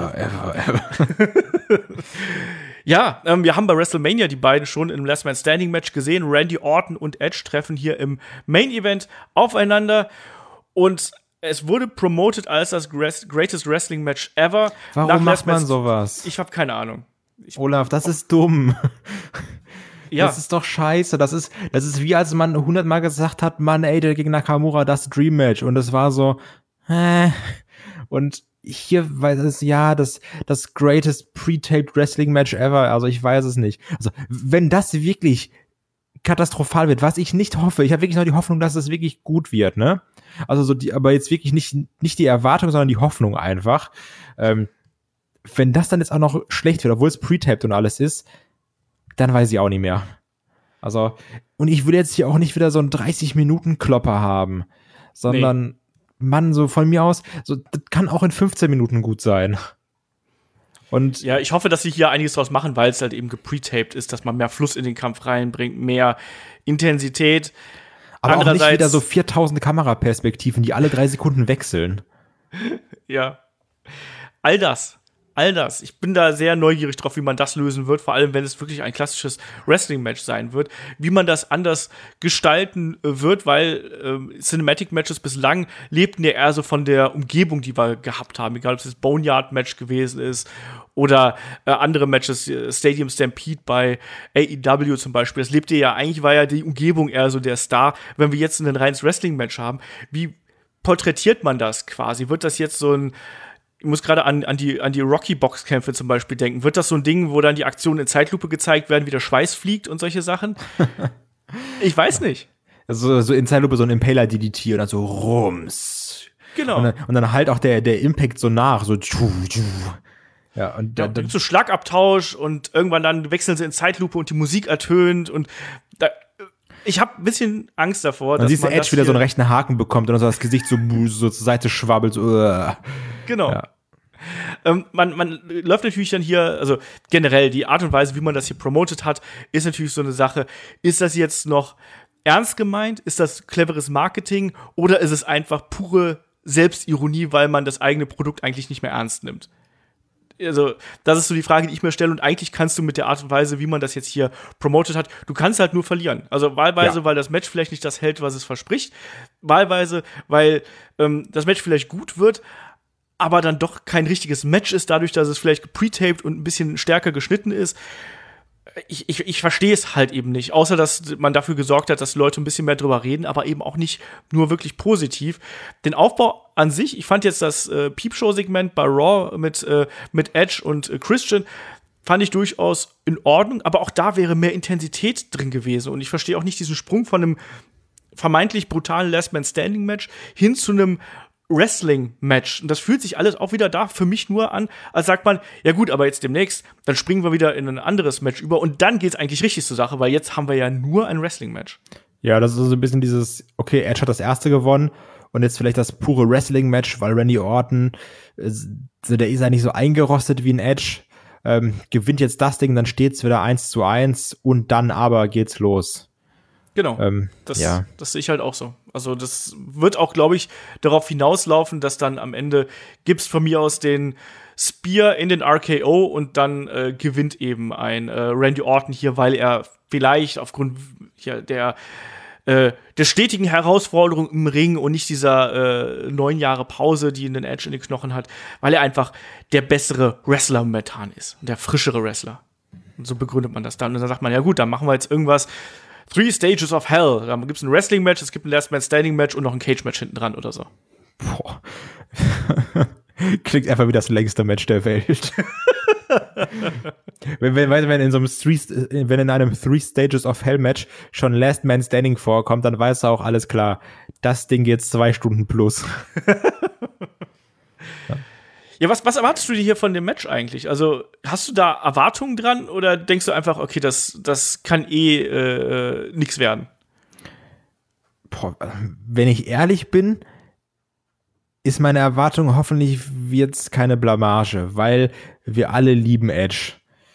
Ja, wir haben bei WrestleMania die beiden schon im Last Man Standing Match gesehen. Randy Orton und Edge treffen hier im Main Event aufeinander und es wurde promoted als das greatest Wrestling Match ever. Warum macht man sowas? Ich habe keine Ahnung. Olaf, das ist dumm. Ja. Das ist doch scheiße. Das ist wie als man 100-mal gesagt hat, Mann, ey, der gegen Nakamura, das Dream Match. Und es war so, Und hier, weil es ja das greatest pre-taped Wrestling Match ever. Also ich weiß es nicht. Also wenn das wirklich katastrophal wird, was ich nicht hoffe, ich habe wirklich noch die Hoffnung, dass es wirklich gut wird, ne? Also aber jetzt wirklich nicht die Erwartung, sondern die Hoffnung einfach. Wenn das dann jetzt auch noch schlecht wird, obwohl es pre-taped und alles ist, dann weiß ich auch nicht mehr. Also, und ich will jetzt hier auch nicht wieder so einen 30-Minuten-Klopper haben, sondern, Mann, so von mir aus, so, das kann auch in 15 Minuten gut sein. Und ja, ich hoffe, dass sie hier einiges draus machen, weil es halt eben gepretaped ist, dass man mehr Fluss in den Kampf reinbringt, mehr Intensität. Aber auch nicht wieder so 4000 Kameraperspektiven, die alle 3 Sekunden wechseln. Ja. All das all das. Ich bin da sehr neugierig drauf, wie man das lösen wird, vor allem wenn es wirklich ein klassisches Wrestling-Match sein wird, wie man das anders gestalten wird, weil Cinematic-Matches bislang lebten ja eher so von der Umgebung, die wir gehabt haben, egal ob es das Boneyard-Match gewesen ist oder andere Matches, Stadium Stampede bei AEW zum Beispiel. Das lebte ja, eigentlich war ja die Umgebung eher so der Star. Wenn wir jetzt ein reines Wrestling-Match haben, wie porträtiert man das quasi? Wird das jetzt so ein, ich muss gerade an die Rocky-Boxkämpfe zum Beispiel denken. Wird das so ein Ding, wo dann die Aktionen in Zeitlupe gezeigt werden, wie der Schweiß fliegt und solche Sachen? Ich weiß nicht. Also so in Zeitlupe so ein Impaler-DDT und dann so Rums. Genau. Und dann halt auch der Impact so nach, so ja, und da gibt's so Schlagabtausch und irgendwann dann wechseln sie in Zeitlupe und die Musik ertönt und ich habe ein bisschen Angst davor, dass man Edge wieder so einen rechten Haken bekommt und dann so das Gesicht so zur Seite schwabbelt. So, Genau. Ja. Man läuft natürlich dann hier, also generell die Art und Weise, wie man das hier promotet hat, ist natürlich so eine Sache. Ist das jetzt noch ernst gemeint? Ist das cleveres Marketing? Oder ist es einfach pure Selbstironie, weil man das eigene Produkt eigentlich nicht mehr ernst nimmt? Also, das ist so die Frage, die ich mir stelle. Und eigentlich kannst du mit der Art und Weise, wie man das jetzt hier promotet hat, du kannst halt nur verlieren. Also wahlweise, weil das Match vielleicht nicht das hält, was es verspricht. Wahlweise, weil das Match vielleicht gut wird, aber dann doch kein richtiges Match ist, dadurch, dass es vielleicht gepretaped und ein bisschen stärker geschnitten ist. Ich verstehe es halt eben nicht. Außer, dass man dafür gesorgt hat, dass Leute ein bisschen mehr drüber reden, aber eben auch nicht nur wirklich positiv. Den Aufbau an sich, ich fand jetzt das Peep-Show-Segment bei Raw mit Edge und Christian, fand ich durchaus in Ordnung, aber auch da wäre mehr Intensität drin gewesen. Und ich verstehe auch nicht diesen Sprung von einem vermeintlich brutalen Last-Man-Standing-Match hin zu einem Wrestling-Match. Und das fühlt sich alles auch wieder da für mich nur an, als sagt man, ja gut, aber jetzt demnächst, dann springen wir wieder in ein anderes Match über und dann geht's eigentlich richtig zur Sache, weil jetzt haben wir ja nur ein Wrestling-Match. Ja, das ist so ein bisschen dieses, okay, Edge hat das erste gewonnen und jetzt vielleicht das pure Wrestling-Match, weil Randy Orton, der ist ja nicht so eingerostet wie ein Edge, gewinnt jetzt das Ding, dann steht's wieder 1:1 und dann aber geht's los. Genau, das sehe ich halt auch so. Also das wird auch, glaube ich, darauf hinauslaufen, dass dann am Ende gibt's von mir aus den Spear in den RKO und dann gewinnt eben ein Randy Orton hier, weil er vielleicht aufgrund der stetigen Herausforderung im Ring und nicht dieser 9 Jahre Pause, die in den Edge in den Knochen hat, weil er einfach der bessere Wrestler momentan ist, der frischere Wrestler. Und so begründet man das dann. Und dann sagt man, ja gut, dann machen wir jetzt irgendwas 3 Stages of Hell. Da gibt's ein Wrestling-Match, es gibt ein Last-Man-Standing-Match und noch ein Cage-Match hinten dran oder so. Boah. Klingt einfach wie das längste Match der Welt. wenn in einem 3 Stages of Hell Match schon Last Man Standing vorkommt, dann weiß er auch alles klar. Das Ding geht 2 Stunden plus. Ja, was erwartest du dir hier von dem Match eigentlich? Also, hast du da Erwartungen dran oder denkst du einfach, okay, das kann nix werden? Boah, wenn ich ehrlich bin, ist meine Erwartung, hoffentlich wird's keine Blamage, weil wir alle lieben Edge.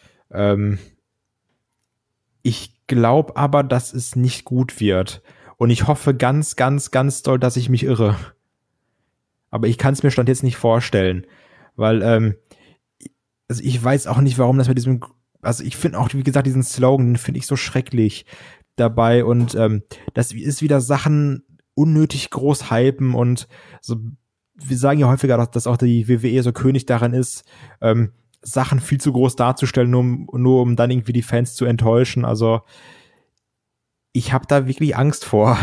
Ich glaube aber, dass es nicht gut wird. Und ich hoffe ganz, ganz, ganz doll, dass ich mich irre. Aber ich kann es mir Stand jetzt nicht vorstellen. Weil, also ich weiß auch nicht, warum das mit diesem, also ich finde auch, wie gesagt, diesen Slogan, den finde ich so schrecklich dabei und das ist wieder Sachen unnötig groß hypen und so, wir sagen ja häufiger, dass auch die WWE so König daran ist, Sachen viel zu groß darzustellen, nur um dann irgendwie die Fans zu enttäuschen. Also ich habe da wirklich Angst vor.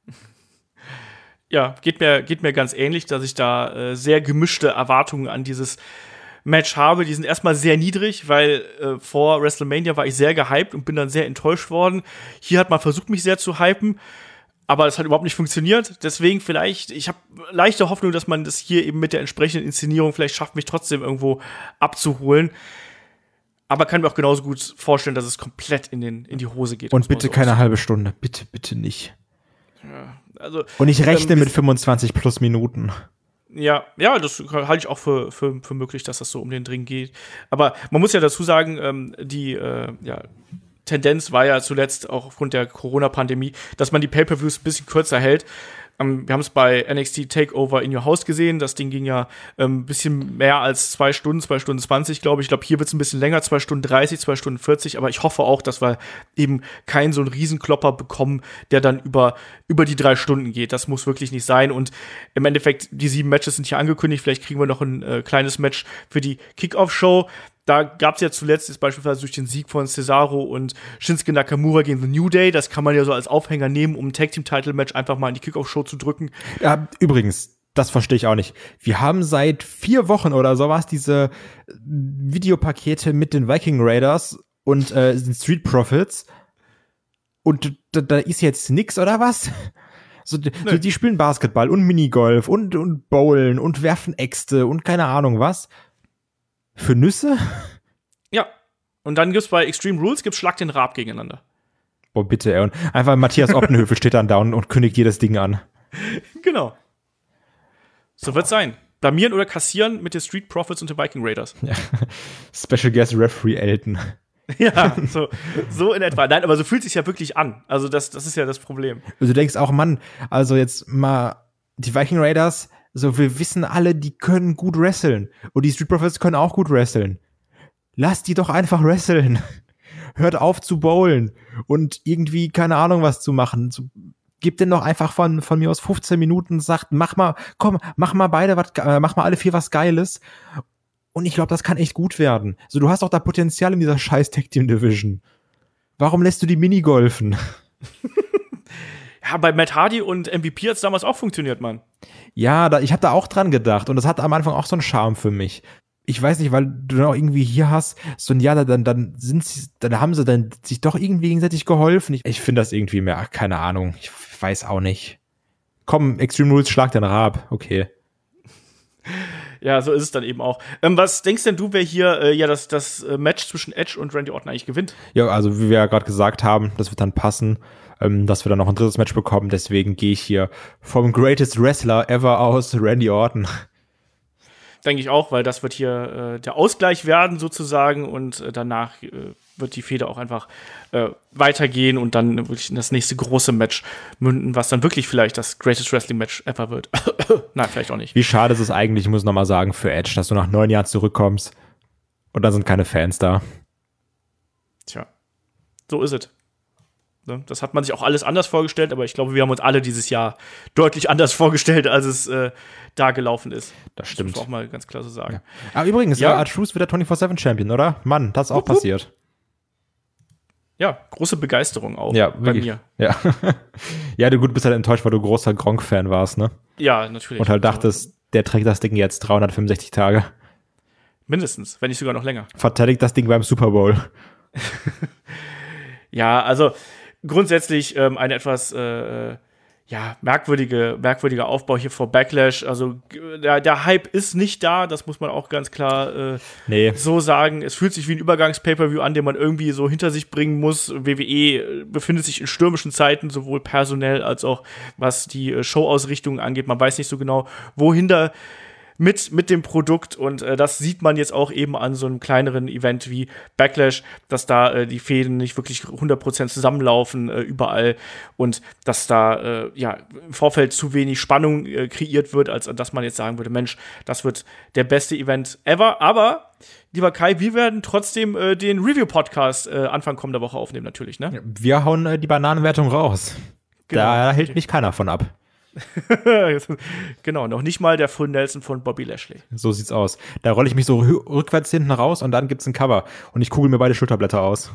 Ja, geht mir ganz ähnlich, dass ich da sehr gemischte Erwartungen an dieses Match habe. Die sind erstmal sehr niedrig, weil vor WrestleMania war ich sehr gehypt und bin dann sehr enttäuscht worden. Hier hat man versucht, mich sehr zu hypen, aber es hat überhaupt nicht funktioniert. Deswegen ich habe leichte Hoffnung, dass man das hier eben mit der entsprechenden Inszenierung vielleicht schafft, mich trotzdem irgendwo abzuholen. Aber kann mir auch genauso gut vorstellen, dass es komplett in die Hose geht. Und bitte keine halbe Stunde. Bitte, bitte nicht. Ja. Also, und ich rechne mit 25 plus Minuten. Ja, das halte ich auch für möglich, dass das so um den Dreh geht. Aber man muss ja dazu sagen, die Tendenz war ja zuletzt auch aufgrund der Corona-Pandemie, dass man die Pay-Per-Views ein bisschen kürzer hält. Wir haben es bei NXT TakeOver in Your House gesehen. Das Ding ging ja ein bisschen mehr als 2 Stunden, 2 Stunden 20, glaube ich. Ich glaube, hier wird es ein bisschen länger, 2 Stunden 30, 2 Stunden 40. Aber ich hoffe auch, dass wir eben keinen so einen Riesenklopper bekommen, der dann über die 3 Stunden geht. Das muss wirklich nicht sein. Und im Endeffekt, die 7 Matches sind hier angekündigt. Vielleicht kriegen wir noch ein kleines Match für die Kickoff-Show. Da gab es ja zuletzt jetzt beispielsweise durch den Sieg von Cesaro und Shinsuke Nakamura gegen The New Day. Das kann man ja so als Aufhänger nehmen, um ein Tag-Team-Title-Match einfach mal in die Kickoff-Show zu drücken. Ja, übrigens, das verstehe ich auch nicht. Wir haben seit 4 Wochen oder sowas diese Videopakete mit den Viking Raiders und den Street Profits. Und da ist jetzt nix, oder was? So, die spielen Basketball und Minigolf und Bowlen und werfen Äxte und keine Ahnung was. Für Nüsse? Ja. Und dann gibt's bei Extreme Rules Schlag den Rab gegeneinander. Boah, bitte, ey. Und einfach Matthias Oppenhövel steht dann da und kündigt jedes Ding an. Genau. So wird's sein. Blamieren oder kassieren mit den Street Profits und den Viking Raiders. Ja. Special Guest Referee Elton. Ja, so in etwa. Nein, aber so fühlt es sich ja wirklich an. Also das ist ja das Problem. Also du denkst auch, Mann, also jetzt mal die Viking Raiders, so wir wissen alle, die können gut wresteln. Und die Street Profits können auch gut wresteln. Lass die doch einfach wresteln. Hört auf zu bowlen und irgendwie keine Ahnung was zu machen. So, gib denen doch einfach von mir aus 15 Minuten, sagt, mach mal alle 4 was Geiles. Und ich glaube, das kann echt gut werden. So, du hast doch da Potenzial in dieser scheiß Tag-Team-Division. Warum lässt du die Minigolfen? Ja, bei Matt Hardy und MVP hat's damals auch funktioniert, Mann. Ja, ich habe da auch dran gedacht. Und das hat am Anfang auch so einen Charme für mich. Ich weiß nicht, weil du dann auch irgendwie hier hast, so ein Jahr, dann haben sie dann sich doch irgendwie gegenseitig geholfen. Ich finde das irgendwie mehr, keine Ahnung. Ich weiß auch nicht. Komm, Extreme Rules, schlag den Rab. Okay. Ja, so ist es dann eben auch. Was denkst denn du, wer hier das Match zwischen Edge und Randy Orton eigentlich gewinnt? Ja, also wie wir ja gerade gesagt haben, das wird dann passen, dass wir dann noch ein drittes Match bekommen. Deswegen gehe ich hier vom Greatest Wrestler ever aus, Randy Orton. Denke ich auch, weil das wird hier der Ausgleich werden sozusagen und danach wird die Fehde auch einfach weitergehen und dann wirklich in das nächste große Match münden, was dann wirklich vielleicht das Greatest Wrestling Match ever wird. Nein, vielleicht auch nicht. Wie schade ist es eigentlich, ich muss nochmal sagen, für Edge, dass du nach 9 Jahren zurückkommst und dann sind keine Fans da. Tja, so ist es. Ne? Das hat man sich auch alles anders vorgestellt, aber ich glaube, wir haben uns alle dieses Jahr deutlich anders vorgestellt, als es da gelaufen ist. Das stimmt. Das muss man auch mal ganz klar so sagen. Ja. Aber übrigens, ja, R-Truth wird der 24/7-Champion, oder? Mann, das ist auch passiert. Ja, große Begeisterung auch ja, bei mir. Ja, ja, du bist halt enttäuscht, weil du großer Gronk-Fan warst, ne? Ja, natürlich. Und halt dachtest, der trägt das Ding jetzt 365 Tage. Mindestens, wenn nicht sogar noch länger. Verteidigt das Ding beim Super Bowl. Ja, also grundsätzlich eine etwas merkwürdiger Aufbau hier vor Backlash. Also der Hype ist nicht da, das muss man auch ganz klar so sagen. Es fühlt sich wie ein Übergangs-Pay-Per-View an, den man irgendwie so hinter sich bringen muss. WWE befindet sich in stürmischen Zeiten, sowohl personell als auch was die Showausrichtung angeht. Man weiß nicht so genau, wohin da mit dem Produkt und das sieht man jetzt auch eben an so einem kleineren Event wie Backlash, dass da die Fäden nicht wirklich 100% zusammenlaufen überall und dass da im Vorfeld zu wenig Spannung kreiert wird, als dass man jetzt sagen würde, Mensch, das wird der beste Event ever, aber lieber Kai, wir werden trotzdem den Review-Podcast Anfang kommender Woche aufnehmen natürlich, ne? Wir hauen die Bananenwertung raus. Genau. Da hält mich keiner von ab. Genau, noch nicht mal der Full Nelson von Bobby Lashley. So sieht's aus. Da rolle ich mich so rückwärts hinten raus und dann gibt's ein Cover. Und ich kugel mir beide Schulterblätter aus.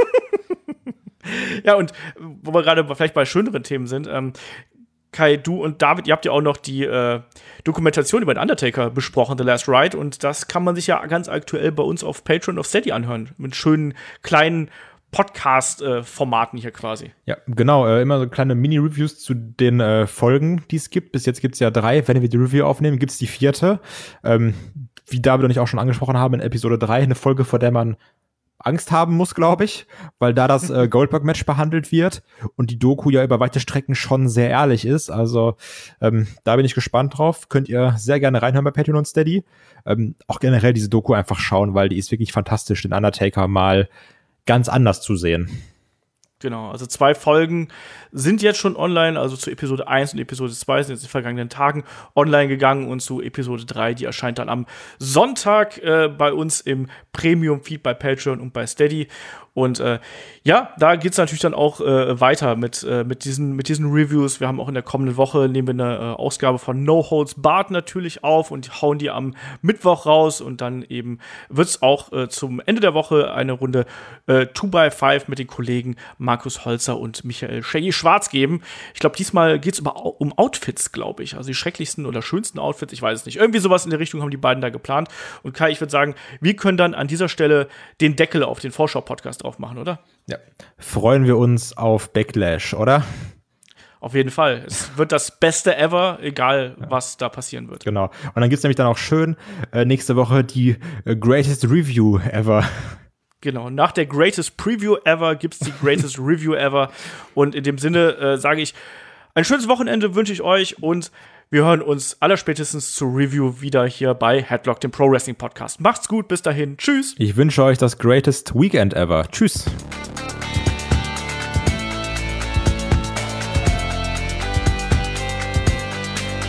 Ja, und wo wir gerade vielleicht bei schöneren Themen sind, Kai, du und David, ihr habt ja auch noch die Dokumentation über den Undertaker besprochen, The Last Ride. Und das kann man sich ja ganz aktuell bei uns auf Patreon auf Steady anhören. Mit schönen kleinen Podcast-Formaten hier quasi. Ja, genau. Immer so kleine Mini-Reviews zu den Folgen, die es gibt. Bis jetzt gibt es ja 3. Wenn wir die Review aufnehmen, gibt es die 4. Wie David und ich auch schon angesprochen haben in Episode 3, eine Folge, vor der man Angst haben muss, glaube ich, weil da das Goldberg-Match behandelt wird und die Doku ja über weite Strecken schon sehr ehrlich ist. Also da bin ich gespannt drauf. Könnt ihr sehr gerne reinhören bei Patreon und Steady. Auch generell diese Doku einfach schauen, weil die ist wirklich fantastisch, den Undertaker mal ganz anders zu sehen. Genau, also 2 Folgen sind jetzt schon online, also zu Episode 1 und Episode 2 sind jetzt in den vergangenen Tagen online gegangen und zu Episode 3, die erscheint dann am Sonntag bei uns im Premium-Feed bei Patreon und bei Steady. Und da geht's natürlich dann auch weiter mit diesen Reviews. Wir haben auch in der kommenden Woche nehmen wir eine Ausgabe von No Holds Barred natürlich auf und hauen die am Mittwoch raus. Und dann eben wird's auch zum Ende der Woche eine Runde 2x5 mit den Kollegen Markus Holzer und Michael Shaggy Schwarz geben. Ich glaube, diesmal geht's um Outfits, glaube ich. Also die schrecklichsten oder schönsten Outfits, ich weiß es nicht. Irgendwie sowas in der Richtung haben die beiden da geplant. Und Kai, ich würde sagen, wir können dann an dieser Stelle den Deckel auf den Vorschau-Podcast drauf machen, oder? Ja. Freuen wir uns auf Backlash, oder? Auf jeden Fall. Es wird das Beste ever, egal was da passieren wird. Genau. Und dann gibt's nämlich dann auch schön nächste Woche die Greatest Review ever. Genau, nach der Greatest Preview ever gibt's die Greatest Review ever. Und in dem Sinne sage ich, ein schönes Wochenende wünsche ich euch und wir hören uns allerspätestens zur Review wieder hier bei Headlock, dem Pro Wrestling Podcast. Macht's gut, bis dahin. Tschüss. Ich wünsche euch das Greatest Weekend ever. Tschüss.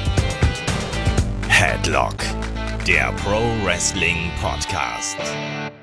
Headlock, der Pro Wrestling Podcast.